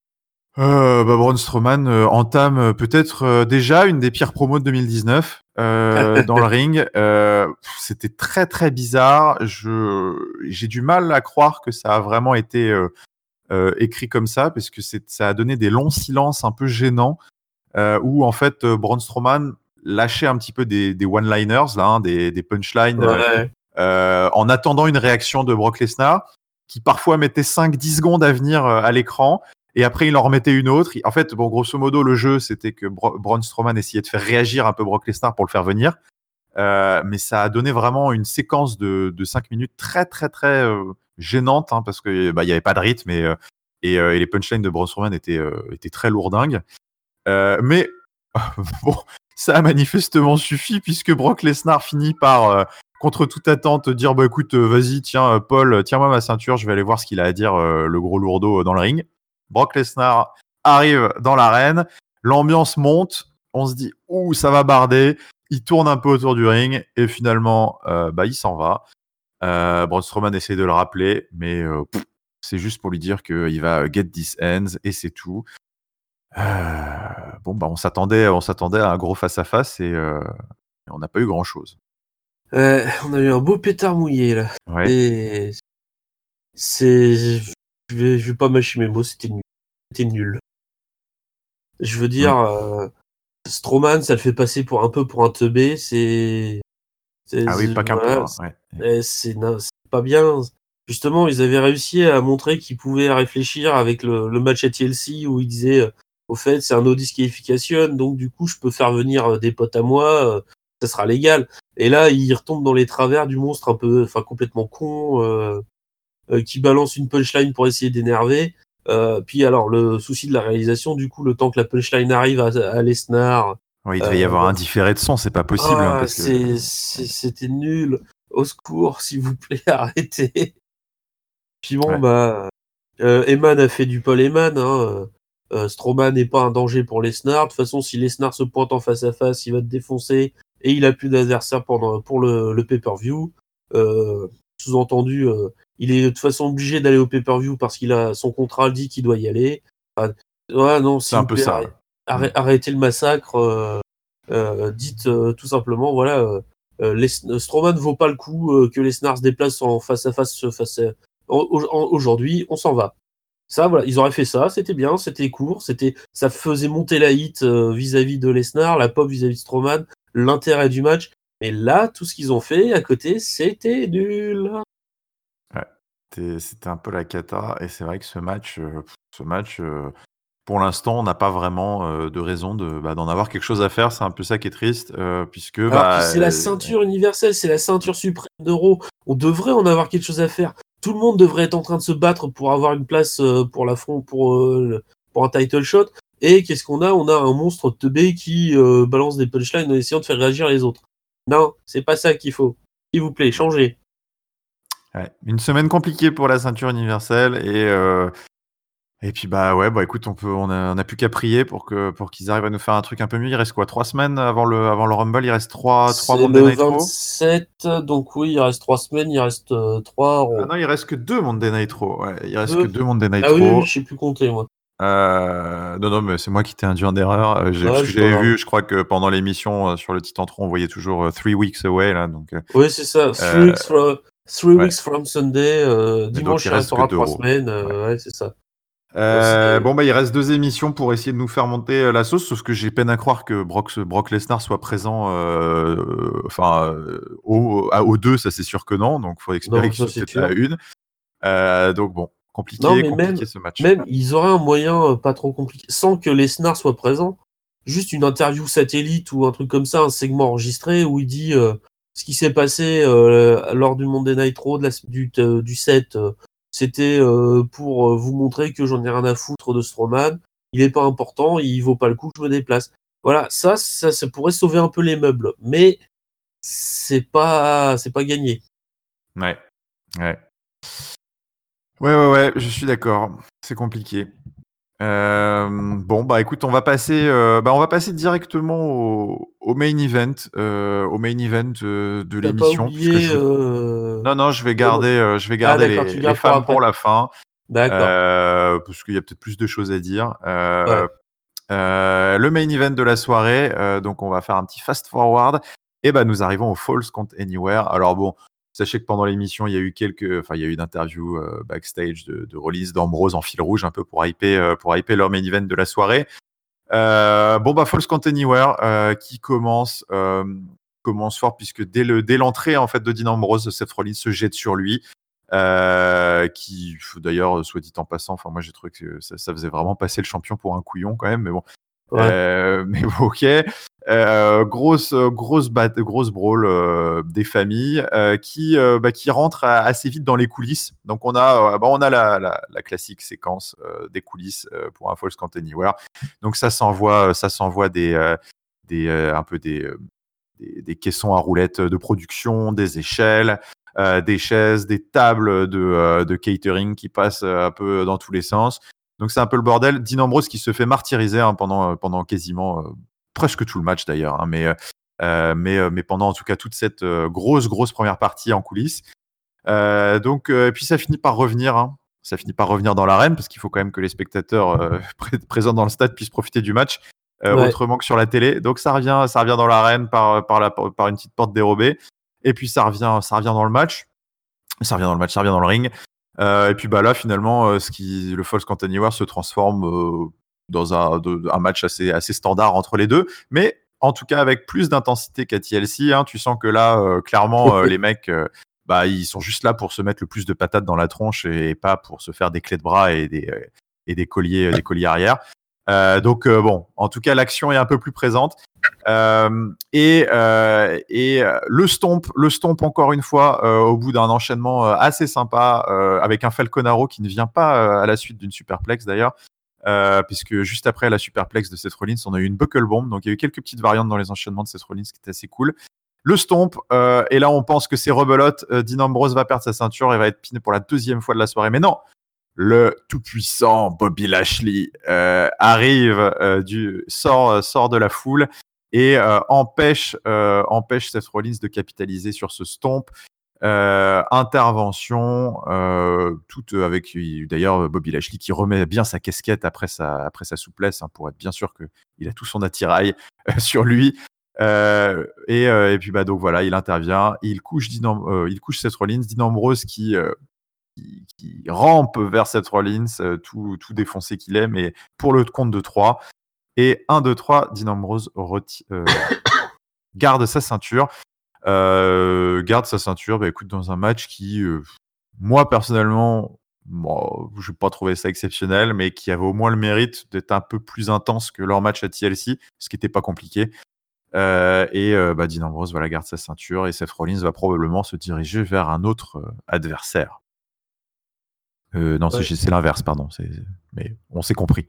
euh, bah, Braun Strowman euh, entame peut-être euh, déjà une des pires promos de deux mille dix-neuf euh, dans le ring. Euh, c'était très très bizarre. Je, j'ai du mal à croire que ça a vraiment été euh, euh, écrit comme ça, parce que c'est, ça a donné des longs silences un peu gênants, euh, où en fait euh, Braun Strowman lâchait un petit peu des, des one-liners, là, hein, des, des punchlines, ouais. euh, euh, en attendant une réaction de Brock Lesnar, qui parfois mettait cinq dix secondes à venir euh, à l'écran, et après il en remettait une autre. En fait, bon, grosso modo, le jeu, c'était que Bro- Braun Strowman essayait de faire réagir un peu Brock Lesnar pour le faire venir, euh, mais ça a donné vraiment une séquence de, de cinq minutes très très très euh, gênante, hein, parce que bah, il y avait pas de rythme, et, euh, et, euh, et les punchlines de Braun Strowman étaient, euh, étaient très lourdingues. Euh, mais bon, ça a manifestement suffi, puisque Brock Lesnar finit par, euh, contre toute attente, dire bah écoute, euh, vas-y, tiens, euh, Paul, tiens-moi ma ceinture, je vais aller voir ce qu'il a à dire, euh, le gros lourdeau euh, dans le ring. Brock Lesnar arrive dans l'arène, l'ambiance monte, on se dit ouh, ça va barder. Il tourne un peu autour du ring et finalement, euh, bah il s'en va. Euh, Braun Strowman essaie de le rappeler, mais euh, pff, c'est juste pour lui dire qu'il va get this ends et c'est tout. Euh, bon, bah, on s'attendait, on s'attendait à un gros face-à-face et euh, on n'a pas eu grand-chose. Euh, on a eu un beau pétard mouillé là. Ouais. Et c'est, je vais, je vais pas mâcher mes mots, c'était nul. C'était nul. Je veux dire, Mm. euh, Strowman, ça le fait passer pour un peu pour un teubé, c'est... c'est Ah oui, c'est- pas qu'un peu. voilà, Hein, ouais. c'est c'est na- c'est pas bien. Justement, ils avaient réussi à montrer qu'ils pouvaient réfléchir avec le, le match à T L C où ils disaient, euh, au fait, c'est un no disqualification, donc du coup, je peux faire venir euh, des potes à moi, euh, ça sera légal. Et là, ils retombent dans les travers du monstre un peu, enfin complètement con, euh, euh, qui balance une punchline pour essayer d'énerver. Euh, puis alors, le souci de la réalisation, du coup, le temps que la punchline arrive à, à Lesnar, Ouais, il devait y euh, avoir un différé de son, c'est pas possible, hein, ah, parce que. c'est, c'est- c'était nul. Au secours, s'il vous plaît, arrêtez. Puis bon, Ouais. bah, euh, Eman a fait du Paul Eman. Hein. Euh, Strowman n'est pas un danger pour Lesnar. De toute façon, si Lesnar se pointe en face à face, il va te défoncer et il a plus d'adversaire pendant pour le, le pay-per-view. Euh, sous-entendu, euh, il est de toute façon obligé d'aller au pay-per-view parce qu'il a son contrat le dit qu'il doit y aller. Enfin, ouais, non, C'est s'il un vous peu plaît, ça. arrêtez, Ouais. Mm. arrêtez le massacre. Euh, euh, dites euh, tout simplement, voilà, euh, euh, Les, Strowman ne vaut pas le coup euh, que Lesnar se déplace en face à face, face à, aujourd'hui, on s'en va. Ça, voilà, ils auraient fait ça, c'était bien, c'était court, c'était, ça faisait monter la hit euh, vis-à-vis de Lesnar, la pop vis-à-vis de Strowman, l'intérêt du match. Mais là, tout ce qu'ils ont fait à côté, c'était nul. Ouais. C'était c'était un peu la cata, et c'est vrai que ce match, euh, ce match, euh, pour l'instant, on n'a pas vraiment euh, de raison de bah, d'en avoir quelque chose à faire. C'est un peu ça qui est triste, euh, puisque Alors que bah c'est la euh, ceinture universelle, c'est la ceinture suprême d'Euro. On devrait en avoir quelque chose à faire. Tout le monde devrait être en train de se battre pour avoir une place euh, pour la front, pour, euh, le- pour un title shot. Et qu'est-ce qu'on a? On a un monstre teubé qui euh, balance des punchlines en essayant de faire réagir les autres. Non, c'est pas ça qu'il faut. S'il vous plaît, changez. ouais, une semaine compliquée pour la ceinture universelle, et euh, et puis bah ouais, bah écoute, on peut, on a, on a plus qu'à prier pour que pour qu'ils arrivent à nous faire un truc un peu mieux. Il reste quoi, trois semaines avant le avant le Rumble? Il reste trois trois C'est Monday le Night Raw. vingt-sept, donc oui, il reste trois semaines, il reste euh, trois. Ah non, il reste que deux Monday Night Raw. Ouais, il reste que Deux. deux Monday Night Ah oui, oui, Raw. je sais plus compter, moi. Euh, non, non, mais c'est moi qui t'ai induit en erreur. Euh, j'ai- parce Ouais, que c'est pas j'avais grave. vu, je crois que pendant l'émission euh, sur le Titantron, on voyait toujours euh, Three Weeks Away là. Donc, euh, Oui, c'est ça. Three euh, weeks from, three ouais. weeks from Sunday. euh, Mais donc dimanche, il il reste que restera deux trois Raw. semaines. Ouais. euh, ouais, c'est ça. Euh, Euh, c'est- bon bah il reste deux émissions pour essayer de nous faire monter euh, la sauce, sauf que j'ai peine à croire que Brock, Brock Lesnar soit présent. euh, Enfin, euh, au, à- aux deux, ça c'est sûr que non. Donc il faut espérer Non, qu'il ça soit c'est peut-être à la sûr. une. Euh, donc bon, Non, compliqué, mais même, compliqué ce match. même, ils auraient un moyen euh, pas trop compliqué, sans que Lesnar soit présent. Juste une interview satellite ou un truc comme ça, un segment enregistré où il dit euh, ce qui s'est passé euh, lors du Monday Night Raw de la- du, euh, du set. euh, C'était euh, pour euh, vous montrer que j'en ai rien à foutre de Strowman. Il est pas important, il vaut pas le coup que je me déplace. Voilà, ça, ça, ça pourrait sauver un peu les meubles, mais c'est pas, c'est pas gagné. Ouais, ouais, ouais, ouais, ouais, je suis d'accord. C'est compliqué. Euh, bon bah écoute, on va passer, euh, bah, on va passer directement au, au main event, euh, au main event euh, de T'as pas l'émission, puisque oublié je voudrais. euh... Non, non, je vais le- garder, euh, je vais Ah garder d'accord, tu les, les gardes pour femmes pour après. la fin, D'accord. euh, parce qu'il y a peut-être plus de choses à dire. Euh, Ouais. euh, le main event de la soirée, euh, donc on va faire un petit fast forward. Et bah nous arrivons au Falls Count Anywhere. Alors bon, sachez que pendant l'émission, il y a eu quelques, enfin il y a eu une interview euh, backstage de, de Rollins, d'Ambrose en fil rouge, un peu pour hyper, euh, pour hyper leur main event de la soirée. Euh, bon bah Falls Count Anywhere euh, qui commence euh, commence fort, puisque dès le dès l'entrée en fait de Dean Ambrose, Seth Rollins se jette sur lui, euh, qui d'ailleurs, soit dit en passant, enfin moi j'ai trouvé que ça, ça faisait vraiment passer le champion pour un couillon quand même, mais bon. Ouais. Euh, mais bon, ok. Euh, grosse grosse bat, grosse brawl euh, des familles euh, qui euh, bah, qui rentrent à- assez vite dans les coulisses. Donc on a euh, bah, on a la, la, la classique séquence euh, des coulisses euh, pour un Falls Count Anywhere. Donc ça s'envoie ça s'envoie des euh, des euh, un peu des, euh, des des caissons à roulettes de production, des échelles, euh, des chaises, des tables de euh, de catering qui passent euh, un peu dans tous les sens. Donc c'est un peu le bordel. Dean Ambrose qui se fait martyriser hein, pendant pendant quasiment euh, presque tout le match d'ailleurs, hein, mais euh, mais euh, mais pendant en tout cas toute cette euh, grosse grosse première partie en coulisses. Euh, donc euh, et puis ça finit par revenir. Hein. Ça finit par revenir dans l'arène, parce qu'il faut quand même que les spectateurs euh, pré- présents dans le stade puissent profiter du match euh, Ouais. autrement que sur la télé. Donc ça revient, ça revient dans l'arène par par la par une petite porte dérobée. Et puis ça revient, ça revient dans le match. Ça revient dans le match, ça revient dans le ring. Euh, et puis bah là, finalement, euh, ce qui, le Falls Count Anywhere se transforme euh, dans un, de, un match assez, assez standard entre les deux, mais en tout cas avec plus d'intensité qu'à T L C. Hein. Tu sens que là, euh, clairement, euh, les mecs, euh, bah, ils sont juste là pour se mettre le plus de patates dans la tronche et, et pas pour se faire des clés de bras et des, euh, et des colliers, des colliers arrière. Euh, donc euh, bon, en tout cas, l'action est un peu plus présente. Euh, et euh, et euh, le stomp, le stomp encore une fois, euh, au bout d'un enchaînement euh, assez sympa, euh, avec un Falconaro qui ne vient pas euh, à la suite d'une superplex d'ailleurs, euh, puisque juste après la superplex de Seth Rollins, on a eu une buckle bomb, donc il y a eu quelques petites variantes dans les enchaînements de Seth Rollins qui étaient assez cool. Le stomp, euh, et là on pense que c'est rebelote, euh, Dean Ambrose va perdre sa ceinture et va être piné pour la deuxième fois de la soirée, mais non, le tout-puissant Bobby Lashley euh, arrive, euh, du, sort, sort de la foule et euh, empêche, euh, empêche Seth Rollins de capitaliser sur ce stomp. Euh, intervention, euh, toute avec d'ailleurs Bobby Lashley qui remet bien sa casquette après sa, après sa souplesse, hein, pour être bien sûr qu'il a tout son attirail euh, sur lui. Euh, et, euh, et puis bah donc voilà, il intervient, il couche, Dean, euh, il couche Seth Rollins, Dean Ambrose qui euh, Qui, qui rampe vers Seth Rollins, euh, tout, tout défoncé qu'il est, mais pour le compte de trois. Et un, deux, trois, Dean Ambrose reti- euh, garde sa ceinture. Euh, garde sa ceinture, bah écoute, dans un match qui, euh, moi personnellement, bon, je n'ai pas trouvé ça exceptionnel, mais qui avait au moins le mérite d'être un peu plus intense que leur match à T L C, ce qui n'était pas compliqué. Euh, et euh, bah, Dean Ambrose voilà, garde sa ceinture et Seth Rollins va probablement se diriger vers un autre euh, adversaire. Euh, non, ouais. c'est, c'est l'inverse, pardon. C'est, mais on s'est compris.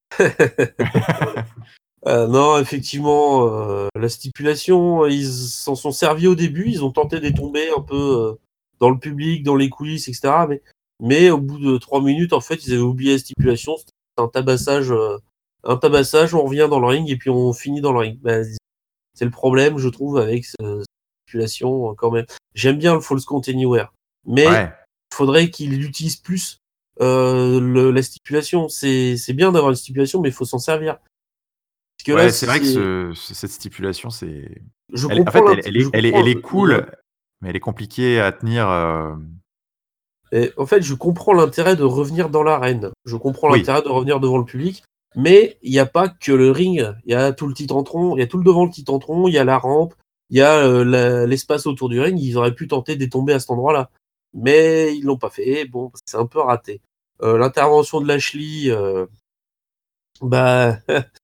euh, non, effectivement, euh, la stipulation, ils s'en sont servis au début. Ils ont tenté de tomber un peu euh, dans le public, dans les coulisses, et cetera. Mais, mais au bout de trois minutes, en fait, ils avaient oublié la stipulation. C'était un tabassage, euh, un tabassage. On revient dans le ring et puis on finit dans le ring. Ben, c'est le problème, je trouve, avec cette stipulation quand même. J'aime bien le Falls Count Anywhere, mais ouais. Il faudrait qu'il utilise plus euh, le, la stipulation. C'est, c'est bien d'avoir une stipulation, mais il faut s'en servir. Parce que ouais, là, c'est, c'est vrai que ce, cette stipulation, c'est. Je elle, comprends. En fait, elle, elle, est, elle, est, elle est cool, le... mais elle est compliquée à tenir. Euh... Et, en fait, je comprends l'intérêt de revenir dans l'arène. Je comprends oui. l'intérêt de revenir devant le public. Mais il n'y a pas que le ring, il y a tout le Titantron, il y a tout le devant le Titantron, il y a la rampe, il y a euh, la, l'espace autour du ring. Ils auraient pu tenter de tomber à cet endroit-là, mais ils l'ont pas fait. Bon, c'est un peu raté. Euh, l'intervention de Lashley, euh, bah,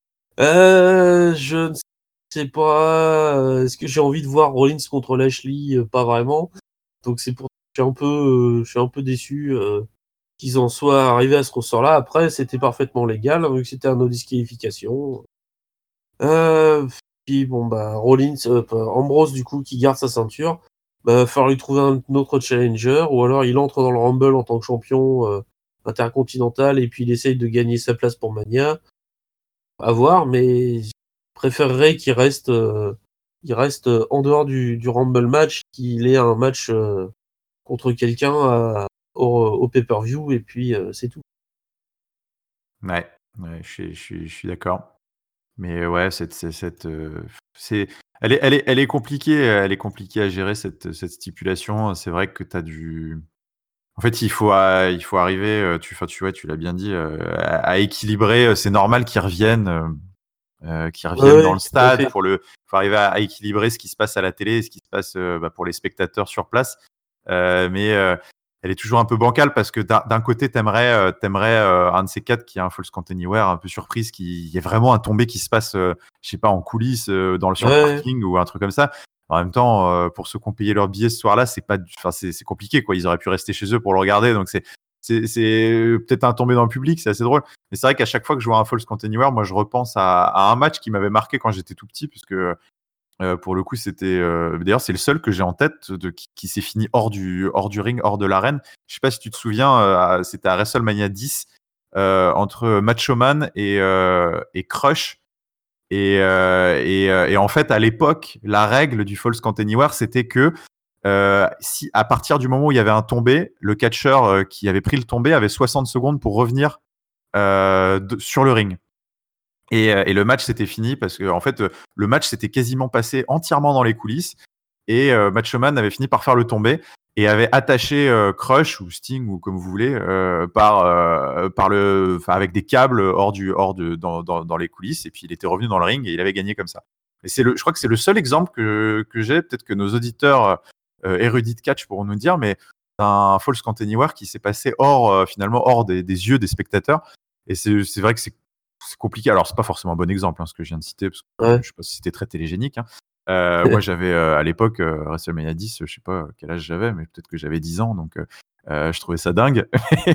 euh, je ne sais pas. Est-ce que j'ai envie de voir Rollins contre Lashley? Pas vraiment. Donc c'est pour, je suis un peu, euh, je suis un peu déçu. Euh, qu'ils en soient arrivés à ce ressort-là. Après, c'était parfaitement légal, hein, vu que c'était un no disqualification. Euh, puis bon, bah, Rollins, euh, Ambrose, du coup, qui garde sa ceinture, bah, il va falloir lui trouver un autre challenger, ou alors il entre dans le Rumble en tant que champion euh, intercontinental, et puis il essaye de gagner sa place pour Mania. À voir, mais je préférerais qu'il reste, euh, il reste en dehors du, du Rumble match, qu'il ait un match euh, contre quelqu'un à Au, au pay-per-view et puis euh, c'est tout. Ouais, ouais je, suis, je, suis, je suis d'accord. Mais ouais, cette, cette, cette euh, c'est, elle est, elle est, elle est compliquée, elle est compliquée à gérer cette, cette stipulation. C'est vrai que tu as du, en fait, il faut, à, il faut arriver, tu, tu vois, tu l'as bien dit, euh, à, à équilibrer. C'est normal qu'ils reviennent, euh, qu'ils reviennent ouais, dans le stade pour le, faut arriver à, à équilibrer ce qui se passe à la télé, et ce qui se passe euh, bah, pour les spectateurs sur place. Euh, mais euh, elle est toujours un peu bancale parce que d'un, d'un côté, t'aimerais, euh, t'aimerais euh, un de ces quatre qui a un Falls Count Anywhere un peu surprise, qu'il y ait vraiment un tombé qui se passe, euh, je sais pas, en coulisses, euh, dans le sur ouais. parking ou un truc comme ça. En même temps, euh, pour ceux qui ont payé leur billet ce soir-là, c'est pas, enfin, c'est, c'est compliqué, quoi. Ils auraient pu rester chez eux pour le regarder, donc c'est, c'est, c'est peut-être un tombé dans le public, c'est assez drôle. Mais c'est vrai qu'à chaque fois que je vois un Falls Count Anywhere, moi, je repense à, à un match qui m'avait marqué quand j'étais tout petit, puisque Euh, pour le coup, c'était. Euh... D'ailleurs, c'est le seul que j'ai en tête de... qui, qui s'est fini hors du, hors du ring, hors de l'arène. Je sais pas si tu te souviens, euh, c'était à WrestleMania dix euh, entre Macho Man et, euh, et Crush. Et, euh, et, euh, et en fait, à l'époque, la règle du Falls Count Anywhere, c'était que euh, si, à partir du moment où il y avait un tombé, le catcheur euh, qui avait pris le tombé avait soixante secondes pour revenir euh, de, sur le ring. Et, et le match s'était fini parce que en fait le match s'était quasiment passé entièrement dans les coulisses et euh, Macho Man avait fini par faire le tombé et avait attaché euh, Crush ou Sting ou comme vous voulez euh, par euh, par le enfin avec des câbles hors du hors de dans, dans dans les coulisses, et puis il était revenu dans le ring et il avait gagné comme ça. Et c'est le je crois que c'est le seul exemple que que j'ai, peut-être que nos auditeurs euh, érudits de catch pourront nous dire, mais un Falls Count Anywhere qui s'est passé hors euh, finalement hors des, des yeux des spectateurs. Et c'est c'est vrai que c'est c'est compliqué. Alors c'est pas forcément un bon exemple hein, ce que je viens de citer, parce que Ouais. je sais pas si c'était très télégénique hein. Euh, moi, j'avais euh, à l'époque euh, WrestleMania dix, je sais pas quel âge j'avais, mais peut-être que j'avais dix ans, donc euh, euh, je trouvais ça dingue.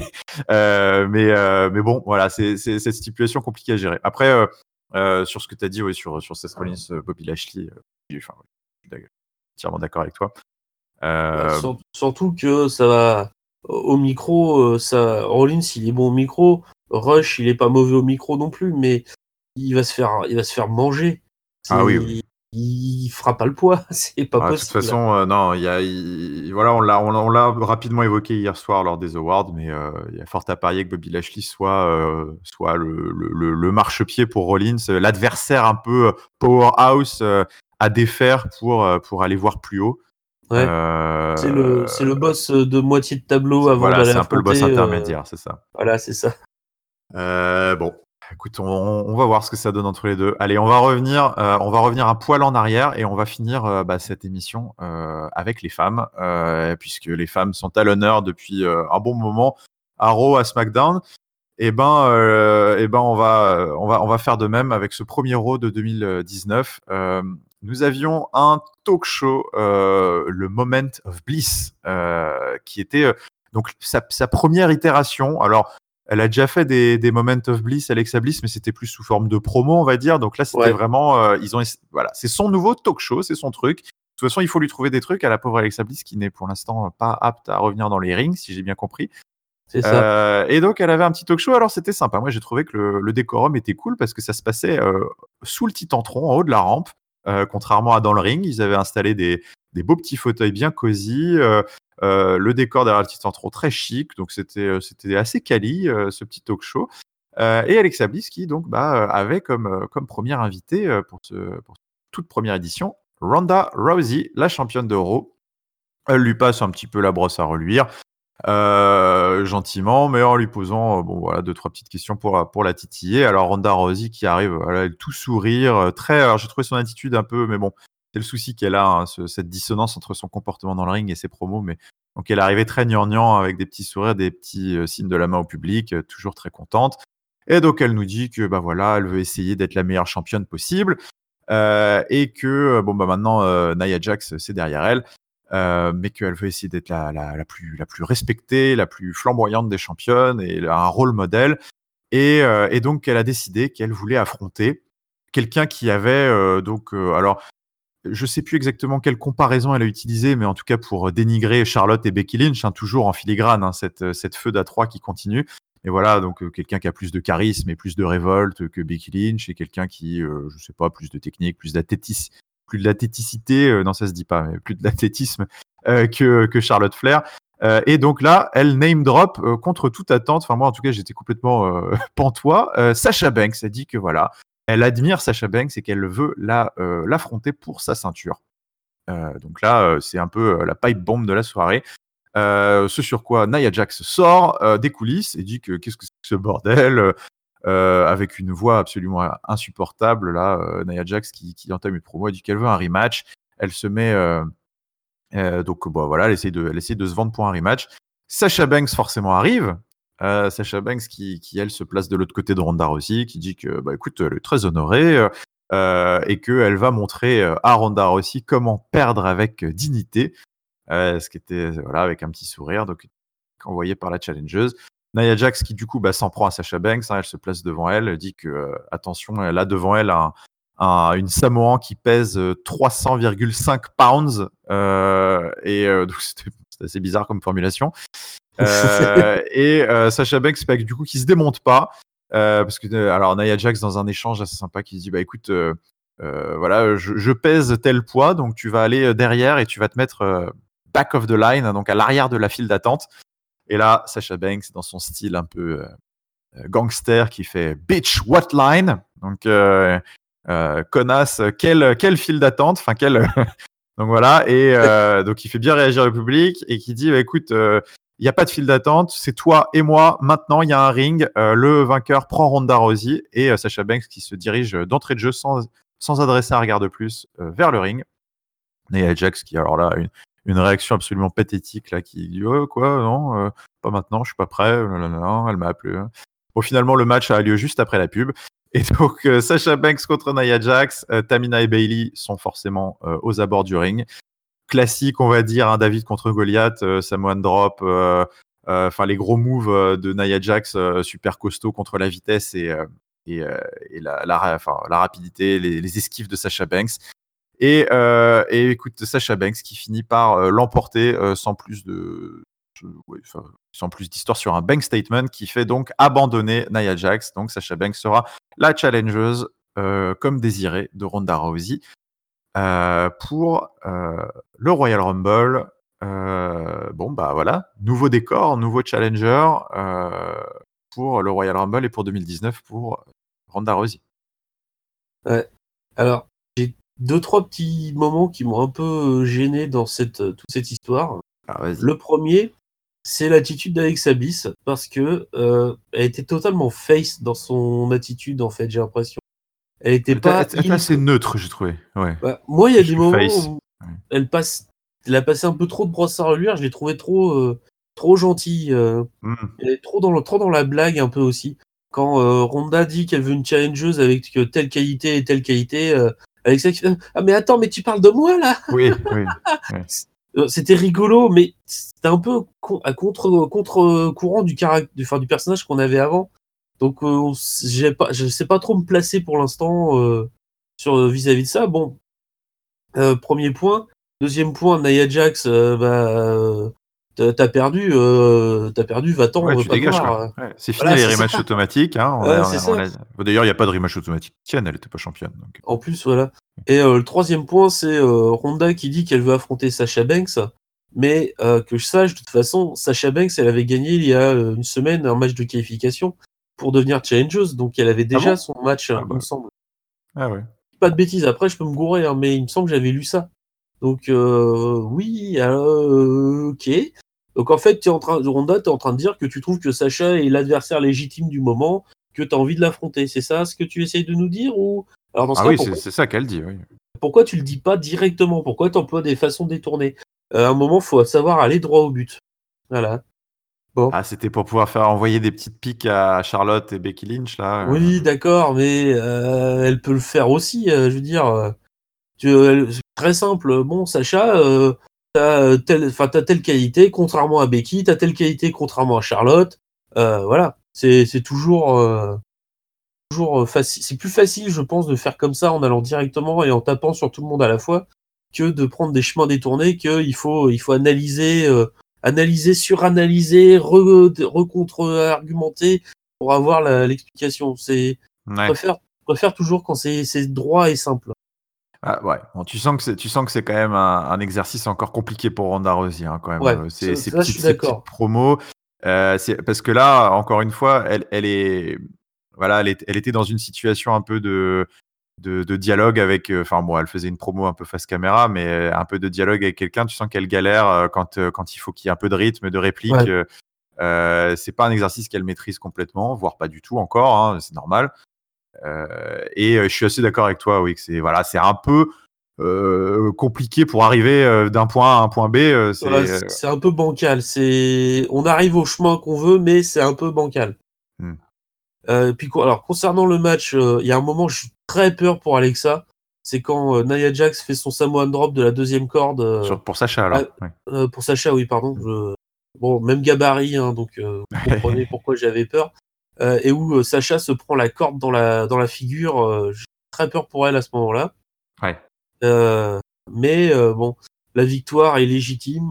euh, mais euh, mais bon, voilà, c'est c'est cette stipulation compliquée à gérer. Après, euh, euh, sur ce que tu as dit, oui, sur sur Seth Rollins, euh, Bobby Lashley, euh, enfin, je suis entièrement d'accord avec toi. Bah, Euh, sur- surtout que ça va au micro, euh, ça Rollins il est bon au micro, Rush il est pas mauvais au micro non plus, mais il va se faire il va se faire manger. ah oui, C'est oui. il fera pas le poids, c'est pas Ah, de toute possible. façon, euh, non, il y a, il- voilà, on l'a, on l'a, on l'a rapidement évoqué hier soir lors des awards, mais euh, il y a fort à parier que Bobby Lashley soit, euh, soit le, le, le, le marchepied pour Rollins, euh, l'adversaire un peu euh, powerhouse euh, à défaire pour, euh, pour aller voir plus haut. Ouais. C'est le Euh, c'est le boss de moitié de tableau c'est- avant voilà, d'aller c'est un peu le boss affronter. euh, intermédiaire, c'est ça. Voilà, c'est ça. Euh, bon, écoute, on, on va voir ce que ça donne entre les deux. Allez, on va revenir, euh, on va revenir un poil en arrière et on va finir euh, bah, cette émission euh, avec les femmes, euh, puisque les femmes sont à l'honneur depuis euh, un bon moment à Raw, à SmackDown. Et ben, euh, et ben, on va, euh, on va, on va faire de même avec ce premier Raw de deux mille dix-neuf. Euh, nous avions un talk show, euh, le Moment of Bliss, euh, qui était euh, donc sa, sa première itération. Alors, elle a déjà fait des, des Moment of Bliss, Alexa Bliss, mais c'était plus sous forme de promo, on va dire. Donc là, c'était Ouais. vraiment, euh, ils ont, voilà, c'est son nouveau talk show, c'est son truc. De toute façon, il faut lui trouver des trucs à la pauvre Alexa Bliss, qui n'est pour l'instant pas apte à revenir dans les rings, si j'ai bien compris. C'est ça. Euh, et donc, elle avait un petit talk show. Alors, c'était sympa. Moi, j'ai trouvé que le, le décorum était cool parce que ça se passait euh, sous le Titantron, en haut de la rampe. Euh, contrairement à dans le ring, ils avaient installé des, des beaux petits fauteuils bien cosy. Euh, euh, le décor derrière le Titantron très chic. Donc, c'était euh, c'était assez quali, euh, ce petit talk show. Euh, et Alexa Bliss qui, donc, bah, avait comme, euh, comme première invitée euh, pour, ce, pour toute première édition Ronda Rousey, la championne de Raw. Elle lui passe un petit peu la brosse à reluire. Euh, gentiment, mais en lui posant euh, bon voilà deux trois petites questions pour pour la titiller. Alors Ronda Rousey qui arrive, voilà, elle tout sourire, euh, très. Alors j'ai trouvé son attitude un peu, mais bon, c'est le souci qu'elle a, hein, ce, cette dissonance entre son comportement dans le ring et ses promos. Mais donc elle arrivait très gnangnan avec des petits sourires, des petits euh, signes de la main au public, euh, toujours très contente. Et donc elle nous dit que bah voilà, elle veut essayer d'être la meilleure championne possible, euh, et que euh, bon bah maintenant euh, Nia Jax c'est derrière elle. Euh, mais qu'elle veut essayer d'être la, la, la, plus, la plus respectée, la plus flamboyante des championnes et un rôle modèle. Et, euh, et donc, elle a décidé qu'elle voulait affronter quelqu'un qui avait euh, donc, euh, alors, je sais plus exactement quelle comparaison elle a utilisée, mais en tout cas pour dénigrer Charlotte et Becky Lynch, hein, toujours en filigrane, hein, cette, cette feud à trois qui continue. Et voilà, donc euh, quelqu'un qui a plus de charisme et plus de révolte que Becky Lynch, et quelqu'un qui, euh, je sais pas, plus de technique, plus d'athlétisme, plus de l'athléticité, euh, non ça se dit pas, mais plus de l'athlétisme euh, que, que Charlotte Flair. Euh, et donc là, elle name drop euh, contre toute attente. Enfin moi en tout cas j'étais complètement euh, pantois. Euh, Sasha Banks a dit que voilà, elle admire Sasha Banks et qu'elle veut la, euh, l'affronter pour sa ceinture. Euh, donc là, euh, c'est un peu euh, la pipe bombe de la soirée. Euh, ce sur quoi Nia Jax sort euh, des coulisses et dit que qu'est-ce que c'est que ce bordel, euh, avec une voix absolument insupportable. Là, euh, Nia Jax qui, qui entame une promo, elle dit qu'elle veut un rematch. Elle se met euh, euh, donc bon, voilà, elle essaie de, elle essaie de se vendre pour un rematch. Sasha Banks forcément arrive. Euh, Sasha Banks qui, qui elle se place de l'autre côté de Ronda Rousey, qui dit que bah écoute, elle est très honorée euh, et qu'elle va montrer à Ronda Rousey comment perdre avec dignité. Euh, ce qui était voilà avec un petit sourire, donc envoyé par la challengeuse. Nia Jax qui du coup bah, s'en prend à Sasha Banks, hein, elle se place devant elle, elle dit que euh, attention, elle a devant elle un, un, une Samoan qui pèse euh, trois cents virgule cinq pounds euh, et euh, donc c'était, c'était assez bizarre comme formulation. Euh, et euh, Sasha Banks bah, du coup qui se démonte pas euh, parce que euh, alors Nia Jax dans un échange assez sympa qui se dit bah écoute euh, euh, voilà je, je pèse tel poids donc tu vas aller derrière et tu vas te mettre euh, back of the line, donc à l'arrière de la file d'attente. Et là, Sasha Banks, dans son style un peu euh, gangster, qui fait « Bitch, what line ?» Donc, euh, euh, connasse, quelle, quelle file d'attente, enfin, quelle, Donc voilà, et euh, donc il fait bien réagir le public et qui dit bah, écoute, il euh, n'y a pas de file d'attente, c'est toi et moi. Maintenant, il y a un ring. Euh, le vainqueur prend Ronda Rousey et euh, Sasha Banks qui se dirige d'entrée de jeu sans, sans adresser un regard de plus euh, vers le ring. Nia Jax qui, alors là, une, une réaction absolument pathétique, là, qui dit oh, quoi, non, euh, pas maintenant, je suis pas prêt, non, elle m'a appelé. Bon, finalement, le match a lieu juste après la pub. Et donc, euh, Sasha Banks contre Nia Jax, euh, Tamina et Bayley sont forcément euh, aux abords du ring. Classique, on va dire, hein, David contre Goliath, euh, Samoan Drop, enfin euh, euh, les gros moves euh, de Nia Jax, euh, super costaud contre la vitesse et, euh, et, euh, et la, la, la rapidité, les, les esquives de Sasha Banks. Et, euh, et écoute, Sasha Banks qui finit par euh, l'emporter euh, sans plus de, ouais, sans plus d'histoire sur un bank statement qui fait donc abandonner Nia Jax. Donc Sasha Banks sera la challengeuse euh, comme désirée de Ronda Rousey euh, pour euh, le Royal Rumble. Euh, bon bah voilà, nouveau décor, nouveau challenger euh, pour le Royal Rumble et pour deux mille dix-neuf pour Ronda Rousey. Ouais. Alors j'ai deux trois petits moments qui m'ont un peu gêné dans cette toute cette histoire. Ah, le premier, c'est l'attitude d'Alexa Bliss parce que euh, elle était totalement face dans son attitude en fait, j'ai l'impression. Elle était elle pas était assez neutre, j'ai trouvé. Ouais. Bah, moi, il y a des moments face. où ouais. elle passe, elle a passé un peu trop de brosse à reluire. Je l'ai trouvé trop, euh, trop gentille. Euh, mm. Elle est trop dans le, trop dans la blague un peu aussi. Quand euh, Ronda dit qu'elle veut une challengeuse avec telle qualité et telle qualité, euh, Alexa qui fait ah mais attends, mais tu parles de moi là. Oui, oui. oui. C'était rigolo, mais c'était un peu à contre contre courant du caractère, du, enfin, du personnage qu'on avait avant. Donc, euh, j'ai pas, je sais pas trop me placer pour l'instant euh, sur vis-à-vis de ça. Bon, euh, premier point. Deuxième point, Nia Jax, euh, bah, t'as, t'as perdu, euh, t'as perdu, va-t'en, ouais, on veut tu pas dégages, te voir. quoi. Ouais, c'est fini voilà, les c'est rematchs ça. automatiques. Hein, on ouais, a, c'est on ça. a... Bon, d'ailleurs, il n'y a pas de rematch automatique. Tiens, elle n'était pas championne. Donc... En plus, voilà. Et euh, le troisième point, c'est euh, Ronda qui dit qu'elle veut affronter Sasha Banks. Mais euh, que je sache, de toute façon, Sasha Banks, elle avait gagné il y a euh, une semaine un match de qualification pour devenir challengeuse. Donc elle avait déjà ah bon son match, ah bah. il me semble. Ah ouais. Pas de bêtises, après je peux me gourer, hein, mais il me semble que j'avais lu ça. Donc euh, oui, euh, ok. Donc en fait, t'es en train, Ronda, tu es en train de dire que tu trouves que Sasha est l'adversaire légitime du moment, que tu as envie de l'affronter. C'est ça ce que tu essayes de nous dire ou... Alors, dans ce ah cas, oui, pourquoi... c'est, c'est ça qu'elle dit. Oui. Pourquoi tu le dis pas directement? Pourquoi tu emploies des façons détournées? euh, À un moment, il faut savoir aller droit au but. Voilà. Bon. Ah, c'était pour pouvoir faire envoyer des petites piques à Charlotte et Becky Lynch, là. Oui, euh... d'accord, mais euh, elle peut le faire aussi. Euh, je veux dire, euh, tu, euh, c'est très simple. Bon, Sacha, euh, t'as telle, enfin, t'as telle qualité, contrairement à Becky, t'as telle qualité, contrairement à Charlotte. Euh, voilà, c'est, c'est toujours, euh, toujours facile. C'est plus facile, je pense, de faire comme ça en allant directement et en tapant sur tout le monde à la fois, que de prendre des chemins détournés. Qu'il faut, il faut analyser. Euh, analyser, suranalyser, re-contre-argumenter pour avoir la, l'explication. C'est, ouais. je, préfère, je préfère toujours quand c'est, c'est droit et simple. Ah, ouais, bon, tu sens que c'est, tu sens que c'est quand même un, un exercice encore compliqué pour Ronda Rousey, hein, quand même. Ouais, euh, c'est, ça, ces ça, petites, ces petites promos, euh, c'est parce que là, encore une fois, elle, elle est, voilà, elle, est, elle était dans une situation un peu de, de, de dialogue avec, enfin euh, bon, elle faisait une promo un peu face caméra, mais un peu de dialogue avec quelqu'un. Tu sens qu'elle galère euh, quand, euh, quand il faut qu'il y ait un peu de rythme, de réplique. Ouais. Euh, euh, c'est pas un exercice qu'elle maîtrise complètement, voire pas du tout encore. Hein, c'est normal. Euh, et je suis assez d'accord avec toi, oui, que c'est voilà, c'est un peu euh, compliqué pour arriver euh, d'un point A à un point B. Euh, c'est... Ouais, c'est, c'est un peu bancal. C'est, on arrive au chemin qu'on veut, mais c'est un peu bancal. Hmm. Euh, puis alors concernant le match, il euh, y a un moment, je suis très peur pour Alexa. C'est quand euh, Nia Jax fait son Samoan Drop de la deuxième corde. Euh, Sur, pour Sacha alors. Euh, ouais. euh, pour Sacha, oui, pardon. Je... Bon, même gabarit, hein, donc euh, vous comprenez pourquoi j'avais peur. Euh, et où euh, Sacha se prend la corde dans la, dans la figure. Euh, j'ai très peur pour elle à ce moment-là. Ouais. Euh, mais euh, bon, la victoire est légitime.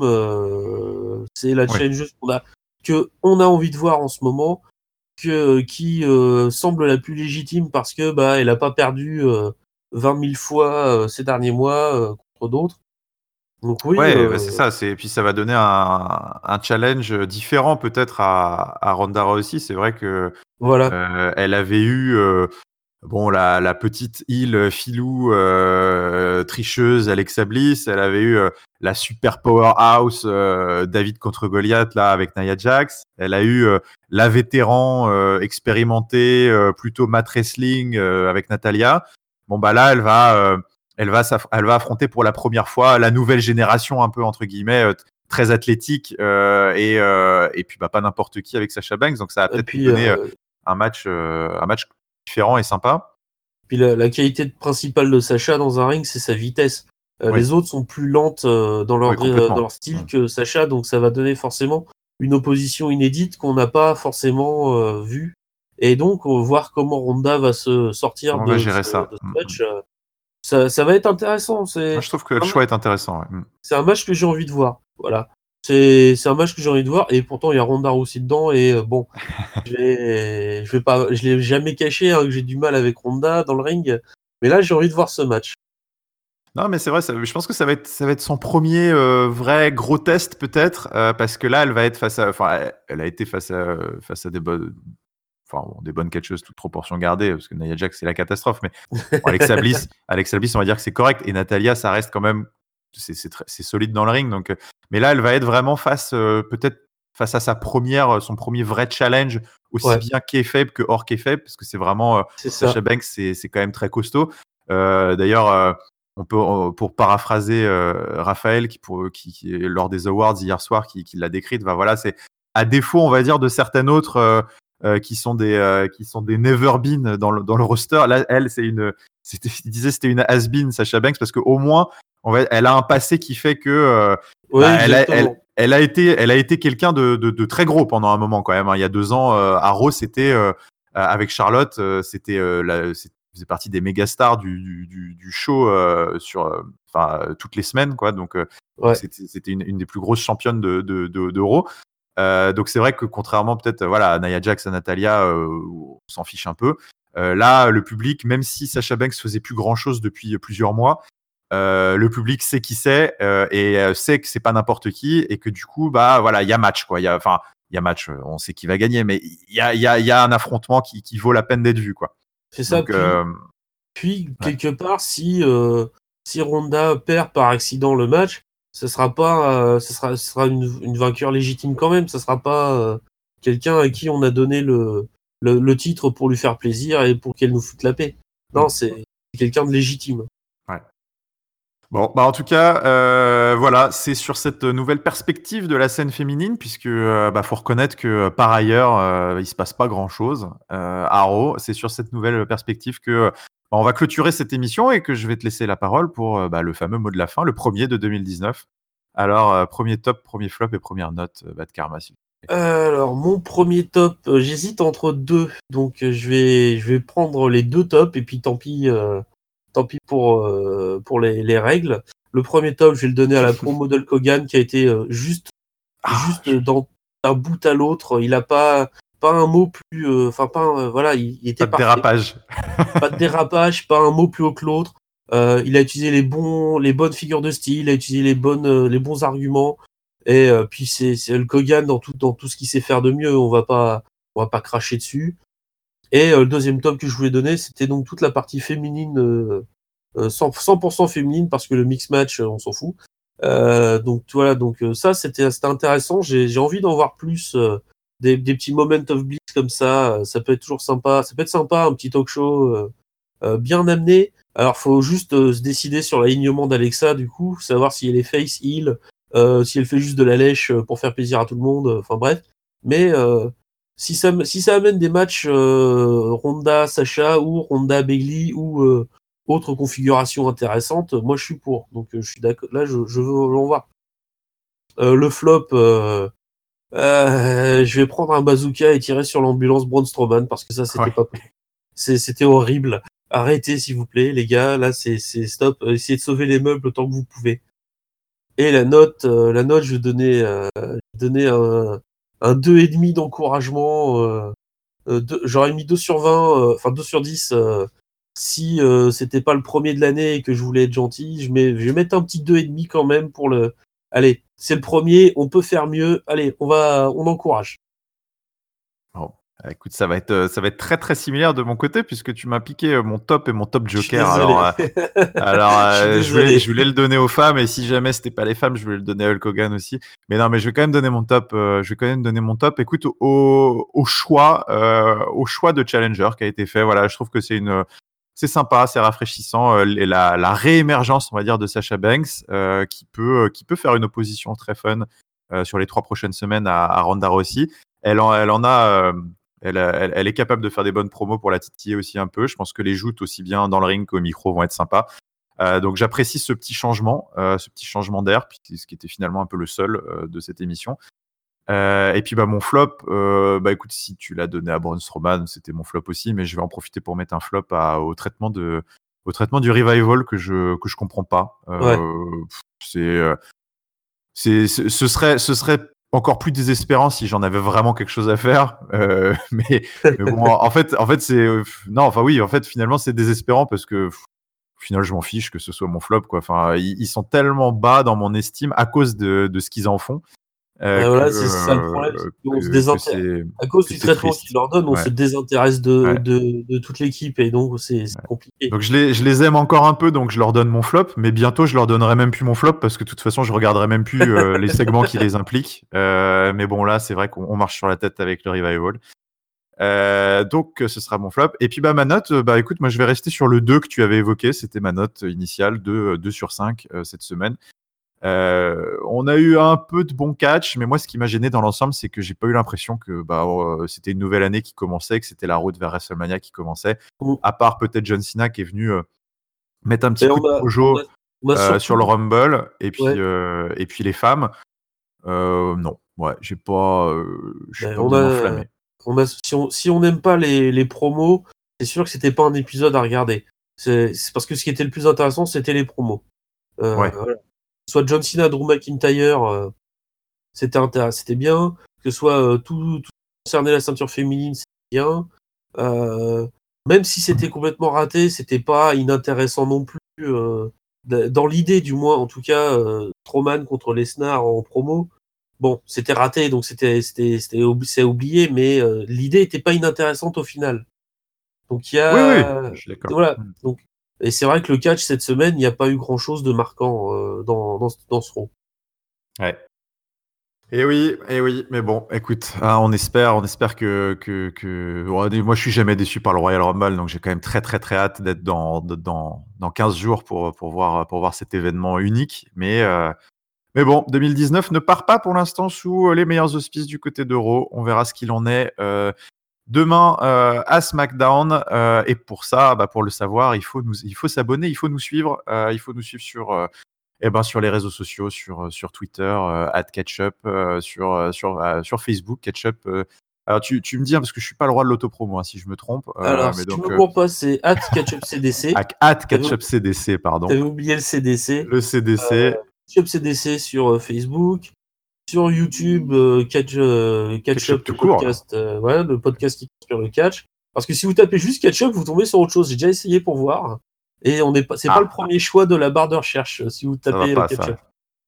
Euh, c'est la challengeuse qu'on a, que on a envie de voir en ce moment, que, qui euh, semble la plus légitime parce que bah, elle n'a pas perdu euh, vingt mille fois euh, ces derniers mois euh, contre d'autres. Donc oui, ouais, euh... bah c'est ça. C'est... Puis ça va donner un, un challenge différent peut-être à, à Ronda Rousey. C'est vrai que voilà. euh, elle avait eu... Euh... bon, la, la petite île filou euh, tricheuse Alexa Bliss, elle avait eu euh, la super powerhouse euh, David contre Goliath là avec Nia Jax. Elle a eu euh, la vétéran euh, expérimenté euh, plutôt mat wrestling euh, avec Natalia. Bon bah là, elle va, euh, elle va, elle va affronter pour la première fois la nouvelle génération un peu entre guillemets euh, très athlétique euh, et euh, et puis bah pas n'importe qui avec Sasha Banks. Donc ça va Et peut-être lui puis, donner euh, euh, un match, euh, un match différent et sympa. puis la, la qualité principale de Sacha dans un ring, c'est sa vitesse. Euh, Oui, les autres sont plus lentes euh, dans oui, leur, euh, dans complètement. leur style Mm. que Sacha, donc ça va donner forcément une opposition inédite qu'on n'a pas forcément euh, vue. Et donc, on va voir comment Ronda va se sortir Comment on va de ce, gérer de ça? ce Mm, mm. match. Euh, Ça, ça va être intéressant. Moi, C'est je trouve que le un, choix est intéressant. Ouais. Mm. c'est un match que j'ai envie de voir. Voilà. C'est c'est un match que j'ai envie de voir. Et pourtant, il y a Ronda aussi dedans. Et euh, bon, je vais, je vais pas, je l'ai jamais caché hein, que j'ai du mal avec Ronda dans le ring. Mais là, j'ai envie de voir ce match. Non, mais c'est vrai, ça, je pense que ça va être, ça va être son premier euh, vrai gros test peut-être, euh, parce que là, elle va être face à, enfin, elle, elle a été face à, face à des bonnes, enfin, bon, des bonnes catcheuses, toute proportion gardée, parce que Nia Jax c'est la catastrophe, mais bon, Alexa Bliss, Alexa Bliss, on va dire que c'est correct, et Natalia, ça reste quand même, c'est, c'est, très- c'est solide dans le ring, donc, euh, mais là, elle va être vraiment face, euh, peut-être face à sa première, son premier vrai challenge, aussi Ouais, bien kayfabe que hors kayfabe, parce que c'est vraiment euh, c'est Sasha ça. Banks, c'est, c'est quand même très costaud. Euh, d'ailleurs. Euh, on peut, euh, pour paraphraser euh, Raphaël, qui, pour, qui, qui, lors des awards hier soir, qui, qui l'a décrite, bah voilà, c'est à défaut, on va dire, de certaines autres euh, euh, qui sont des euh, qui sont des never been dans le, dans le roster. Là, elle, c'est une, c'était, il disait, c'était une has been, Sasha Banks, parce qu'au moins, on va, elle a un passé qui fait que, euh, Oui, bah, elle a, elle, exactement. elle a été, elle a été quelqu'un de, de, de très gros pendant un moment quand même. Hein. Il y a deux ans, euh, à Raw, c'était euh, avec Charlotte, euh, c'était euh, la, c'était faisait partie des méga stars du, du, du show euh, sur, euh, enfin, euh, toutes les semaines, quoi. Donc, euh, donc Ouais, c'était, c'était une, une des plus grosses championnes de, de, de, d'Euro. Euh, donc c'est vrai que contrairement peut-être, voilà, à Nia Jax, à Natalia, euh, on s'en fiche un peu. Euh, là, le public, même si Sasha Banks faisait plus grand-chose depuis plusieurs mois, euh, le public sait qui c'est euh, et euh, sait que c'est pas n'importe qui et que du coup, bah voilà, il y a match, quoi. Il y a, enfin, il y a match. On sait qui va gagner, mais il y a, il y a, il y a un affrontement qui, qui vaut la peine d'être vu, quoi. c'est ça. Donc, Puis, euh, puis ouais. quelque part, si euh, si Ronda perd par accident le match, ce sera pas, euh, ce sera, ce sera une, une vainqueur légitime quand même. Ce sera pas euh, quelqu'un à qui on a donné le, le le titre pour lui faire plaisir et pour qu'elle nous foute la paix. Non, Mm. c'est quelqu'un de légitime. Ouais. Bon, bah en tout cas, euh, voilà, c'est sur cette nouvelle perspective de la scène féminine, puisque euh, bah, faut reconnaître que euh, par ailleurs, euh, il se passe pas grand-chose euh, à Raw. C'est sur cette nouvelle perspective que euh, bah, on va clôturer cette émission et que je vais te laisser la parole pour euh, bah, le fameux mot de la fin, le premier de deux mille dix-neuf. Alors, euh, premier top, premier flop et première note, euh, Bad Karma. S'il vous plaît. Alors, mon premier top, euh, j'hésite entre deux, donc euh, je vais, je vais prendre les deux tops et puis tant pis, euh, tant pis pour, euh, pour les, les règles. Le premier top, je vais le donner à la promo d'Hulk Hogan qui a été euh, juste, Ah, juste je- dans d'un bout à l'autre. Il a pas, pas un mot plus, euh, enfin pas, un- voilà, il, il pas était de parfait. dérapage. Pas de dérapage, pas un mot plus haut que l'autre. Euh, il a utilisé les bons, les bonnes figures de style, il a utilisé les bonnes, euh, les bons arguments. Et euh, puis c'est, c'est Hulk Hogan dans tout, dans tout ce qu'il sait faire de mieux. On va pas, on va pas cracher dessus. Et euh, le deuxième top que je voulais donner, c'était donc toute la partie féminine, euh, euh, cent pour cent féminine, parce que le mix match, euh, on s'en fout. Euh, donc voilà, donc euh, ça c'était, c'était intéressant. J'ai, j'ai envie d'en voir plus, euh, des, des petits moments of bliss comme ça. Euh, Ça peut être toujours sympa. Ça peut être sympa, un petit talk show. Euh, euh, bien amené. Alors, faut juste euh, se décider sur l'alignement d'Alexa, du coup, savoir si elle est face, heal, euh, si elle fait juste de la lèche euh, pour faire plaisir à tout le monde, euh, enfin bref. Mais euh, si, ça, si ça amène des matchs euh, Ronda Sacha ou Ronda Bailey ou euh, autre configuration intéressante, moi je suis pour. Donc euh, je suis d'accord. Là, je, je veux en voir. Euh, le flop, euh, euh, je vais prendre un bazooka et tirer sur l'ambulance Braun Strowman parce que ça, c'était Ouais. pas c'est- C'était horrible. Arrêtez, s'il vous plaît, les gars. Là, c'est c'est stop. Euh, Essayez de sauver les meubles autant que vous pouvez. Et la note, euh, la note, je vais donner, euh, je vais donner un, un deux et demi d'encouragement. Euh, euh, deux- j'aurais mis deux sur vingt, euh, enfin deux sur dix euh, si euh, c'était pas le premier de l'année et que je voulais être gentil. Je mets, je vais mettre un petit deux et demi quand même pour le. Allez, c'est le premier. On peut faire mieux. Allez, on va, on encourage. Bon. Ah, écoute, ça va être, heu, ça va être très, très similaire de mon côté puisque tu m'as piqué, heu, mon top et mon top Je suis joker. désolé. Alors, heu, alors, Je suis heu, je voulais désolé. je voulais le donner aux femmes et si jamais c'était pas les femmes, je voulais le donner à Hulk Hogan aussi. Mais non, mais je vais quand même donner mon top, heu, je vais quand même donner mon top. Écoute, au au choix, heu, au choix de challenger qui a été fait, voilà, je trouve que c'est une, heu, c'est sympa, c'est rafraîchissant, heu, les la la réémergence, on va dire, de Sasha Banks, heu, qui peut, heu, qui peut faire une opposition très fun, heu, sur les trois prochaines semaines à à Ronda Rousey. Elle en elle en a, hem, elle a elle elle est capable de faire des bonnes promos pour la titiller aussi un peu. Je pense que les joutes, aussi bien dans le ring qu'au micro, vont être sympas. Heu, donc j'apprécie ce petit changement, heu, ce petit changement d'air, puis ce qui était finalement un peu le seul, heu, de cette émission. Heu et puis, bah, mon flop, heu, bah, écoute, si tu l'as donné à Braun Strowman, c'était mon flop aussi, mais je vais en profiter pour mettre un flop à au traitement de au traitement du Revival que je que je comprends pas. Ouais. Heu, c'est, heu, c'est ce ce serait ce serait encore plus désespérant si j'en avais vraiment quelque chose à faire, heu, mais mais bon, en fait en fait, c'est, heu, non, enfin, oui, en fait, finalement, c'est désespérant parce que, au final, je m'en fiche que ce soit mon flop, quoi. Enfin, ils ils sont tellement bas dans mon estime à cause de de ce qu'ils en font, heu, Bah, que, voilà, c'est ça le problème, c'est heu, qu'on se que que désinté c'est à cause que du c'est traitement qu'ils triste. leur donnent, on Ouais. se désintéresse de Ouais. de de toute l'équipe et donc c'est c'est Ouais. compliqué. Donc je les je les aime encore un peu, donc je leur donne mon flop, mais bientôt je leur donnerai même plus mon flop parce que de toute façon, je regarderai même plus, heu, les segments qui les impliquent. Heu, mais bon, là, c'est vrai qu'on on marche sur la tête avec le Revival. Heu, donc ce sera mon flop et puis, bah, ma note, heu, bah, écoute, moi, je vais rester sur le deux que tu avais évoqué. C'était ma note initiale, deux, heu, deux sur cinq, heu, cette semaine. Heu, on a eu un peu de bons catchs, mais moi, ce qui m'a gêné dans l'ensemble, c'est que j'ai pas eu l'impression que, bah, heu, c'était une nouvelle année qui commençait, que c'était la route vers WrestleMania qui commençait. Mmh. À part peut-être John Cena qui est venu, heu, mettre un petit Et coup on de a on a mojo, on a heu, sur le surtout Rumble et puis, ouais. heu et puis les femmes, heu, non, ouais, j'ai pas, heu, je suis Beh, pas on bien a enflammé. on a si on si on n'aime pas les les promos, c'est sûr que c'était pas un épisode à regarder. C'est c'est parce que ce qui était le plus intéressant, c'était les promos. Heu, Ouais. voilà. Soit John Cena, Drew McIntyre, heu, c'était intér c'était bien, que ce soit, heu, tout tout concernait la ceinture féminine, c'était bien. Heu, même si c'était complètement raté, c'était pas inintéressant non plus, heu, d dans l'idée du moins, en tout cas, heu, Strowman contre Lesnar en promo, bon, c'était raté, donc c'était c'était c'était oub c'est oublié, mais heu, l'idée était pas inintéressante au final. Donc il y Oui, oui, a je suis d'accord. voilà, Mmh. donc et c'est vrai que le catch cette semaine, il y a pas eu grand chose de marquant, heu, dans dans ce dans ce Raw. Ouais. Et oui, et oui, mais bon, écoute, hein, on espère on espère que que que ouais, moi, je suis jamais déçu par le Royal Rumble, donc j'ai quand même très, très, très hâte d'être dans de dans dans quinze jours pour, pour voir, pour voir cet événement unique. Mais, heu, mais bon, deux mille dix-neuf ne part pas pour l'instant sous, heu, les meilleurs auspices du côté de Raw. On verra ce qu'il en est, heu, demain, heu, à SmackDown, heu et pour ça, bah, pour le savoir, il faut nous il faut s'abonner, il faut nous suivre, heu, il faut nous suivre sur, heu et ben, sur les réseaux sociaux, sur, heu, sur Twitter, heu, arobase ketchup, heu, sur, heu, sur, heu, sur Facebook, ketchup, heu alors tu tu me dis, hein, parce que je suis pas le roi de l'autopromo, hein, si je me trompe, heu, Alors, mais si tu me donc, heu, gourres pas, c'est arobase ketchupcdc. ac arobase Tu avais ketchupcdc, tu pardon. avais oublié le C D C. Le C D C. ketchupcdc sur, heu, Facebook, sur YouTube, heu, catch heu, Ketchup Ketchup tout le court. podcast, heu, voilà, le podcast qui sur le catch. Parce que si vous tapez juste Ketchup, vous tombez sur autre chose. J'ai déjà essayé pour voir et on n'est pas c'est pas le Ah, premier choix de la barre de recherche, heu, si vous ça va tapez, heu, pas Ketchup. ça.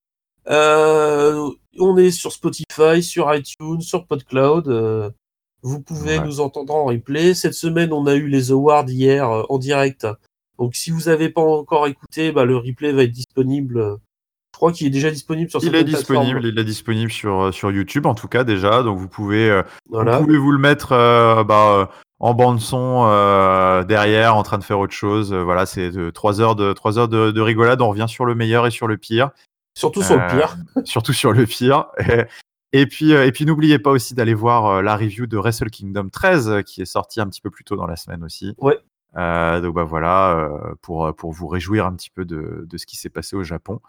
Heu, on est sur Spotify, sur iTunes, sur PodCloud, heu, vous pouvez Ouais. nous entendre en replay. Cette semaine, on a eu les awards hier, heu, en direct. Donc si vous avez pas encore écouté, bah, le replay va être disponible, heu, je crois qu'il est déjà disponible sur Il est certaines disponible, plateformes. il est disponible sur, heu, sur YouTube, en tout cas, déjà, donc vous pouvez, heu, vous Voilà. pouvez vous le mettre, heu, bah, heu, en bande son, heu, derrière, en train de faire autre chose, heu, voilà, c'est de trois heures de trois heures de de rigolade. On revient sur le meilleur et sur le pire. Surtout sur le Hem, pire. surtout sur le pire et puis, heu et puis n'oubliez pas aussi d'aller voir, heu, la review de Wrestle Kingdom treize, heu, qui est sortie un petit peu plus tôt dans la semaine aussi. Ouais. Heu, donc bah, voilà, heu, pour, heu, pour vous réjouir un petit peu de de ce qui s'est passé au Japon.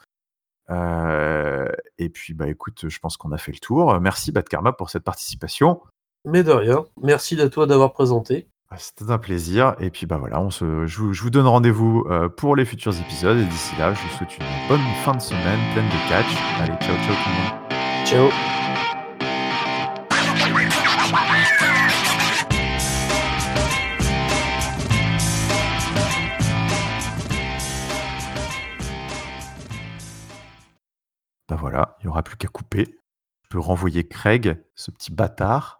Heu et puis, bah, écoute, je pense qu'on a fait le tour. Heu, merci Bad Karma pour cette participation. Mais de rien. Merci à toi d'avoir présenté. Ah, c'était un plaisir et puis, bah, voilà, on se je vous je vous donne rendez-vous, heu, pour les futurs épisodes et d'ici là, je vous souhaite une bonne fin de semaine pleine de catch. Allez, ciao, ciao tout le monde. Ciao. Bah, voilà, il y aura plus qu'à couper. Je peux renvoyer Craig, ce petit bâtard.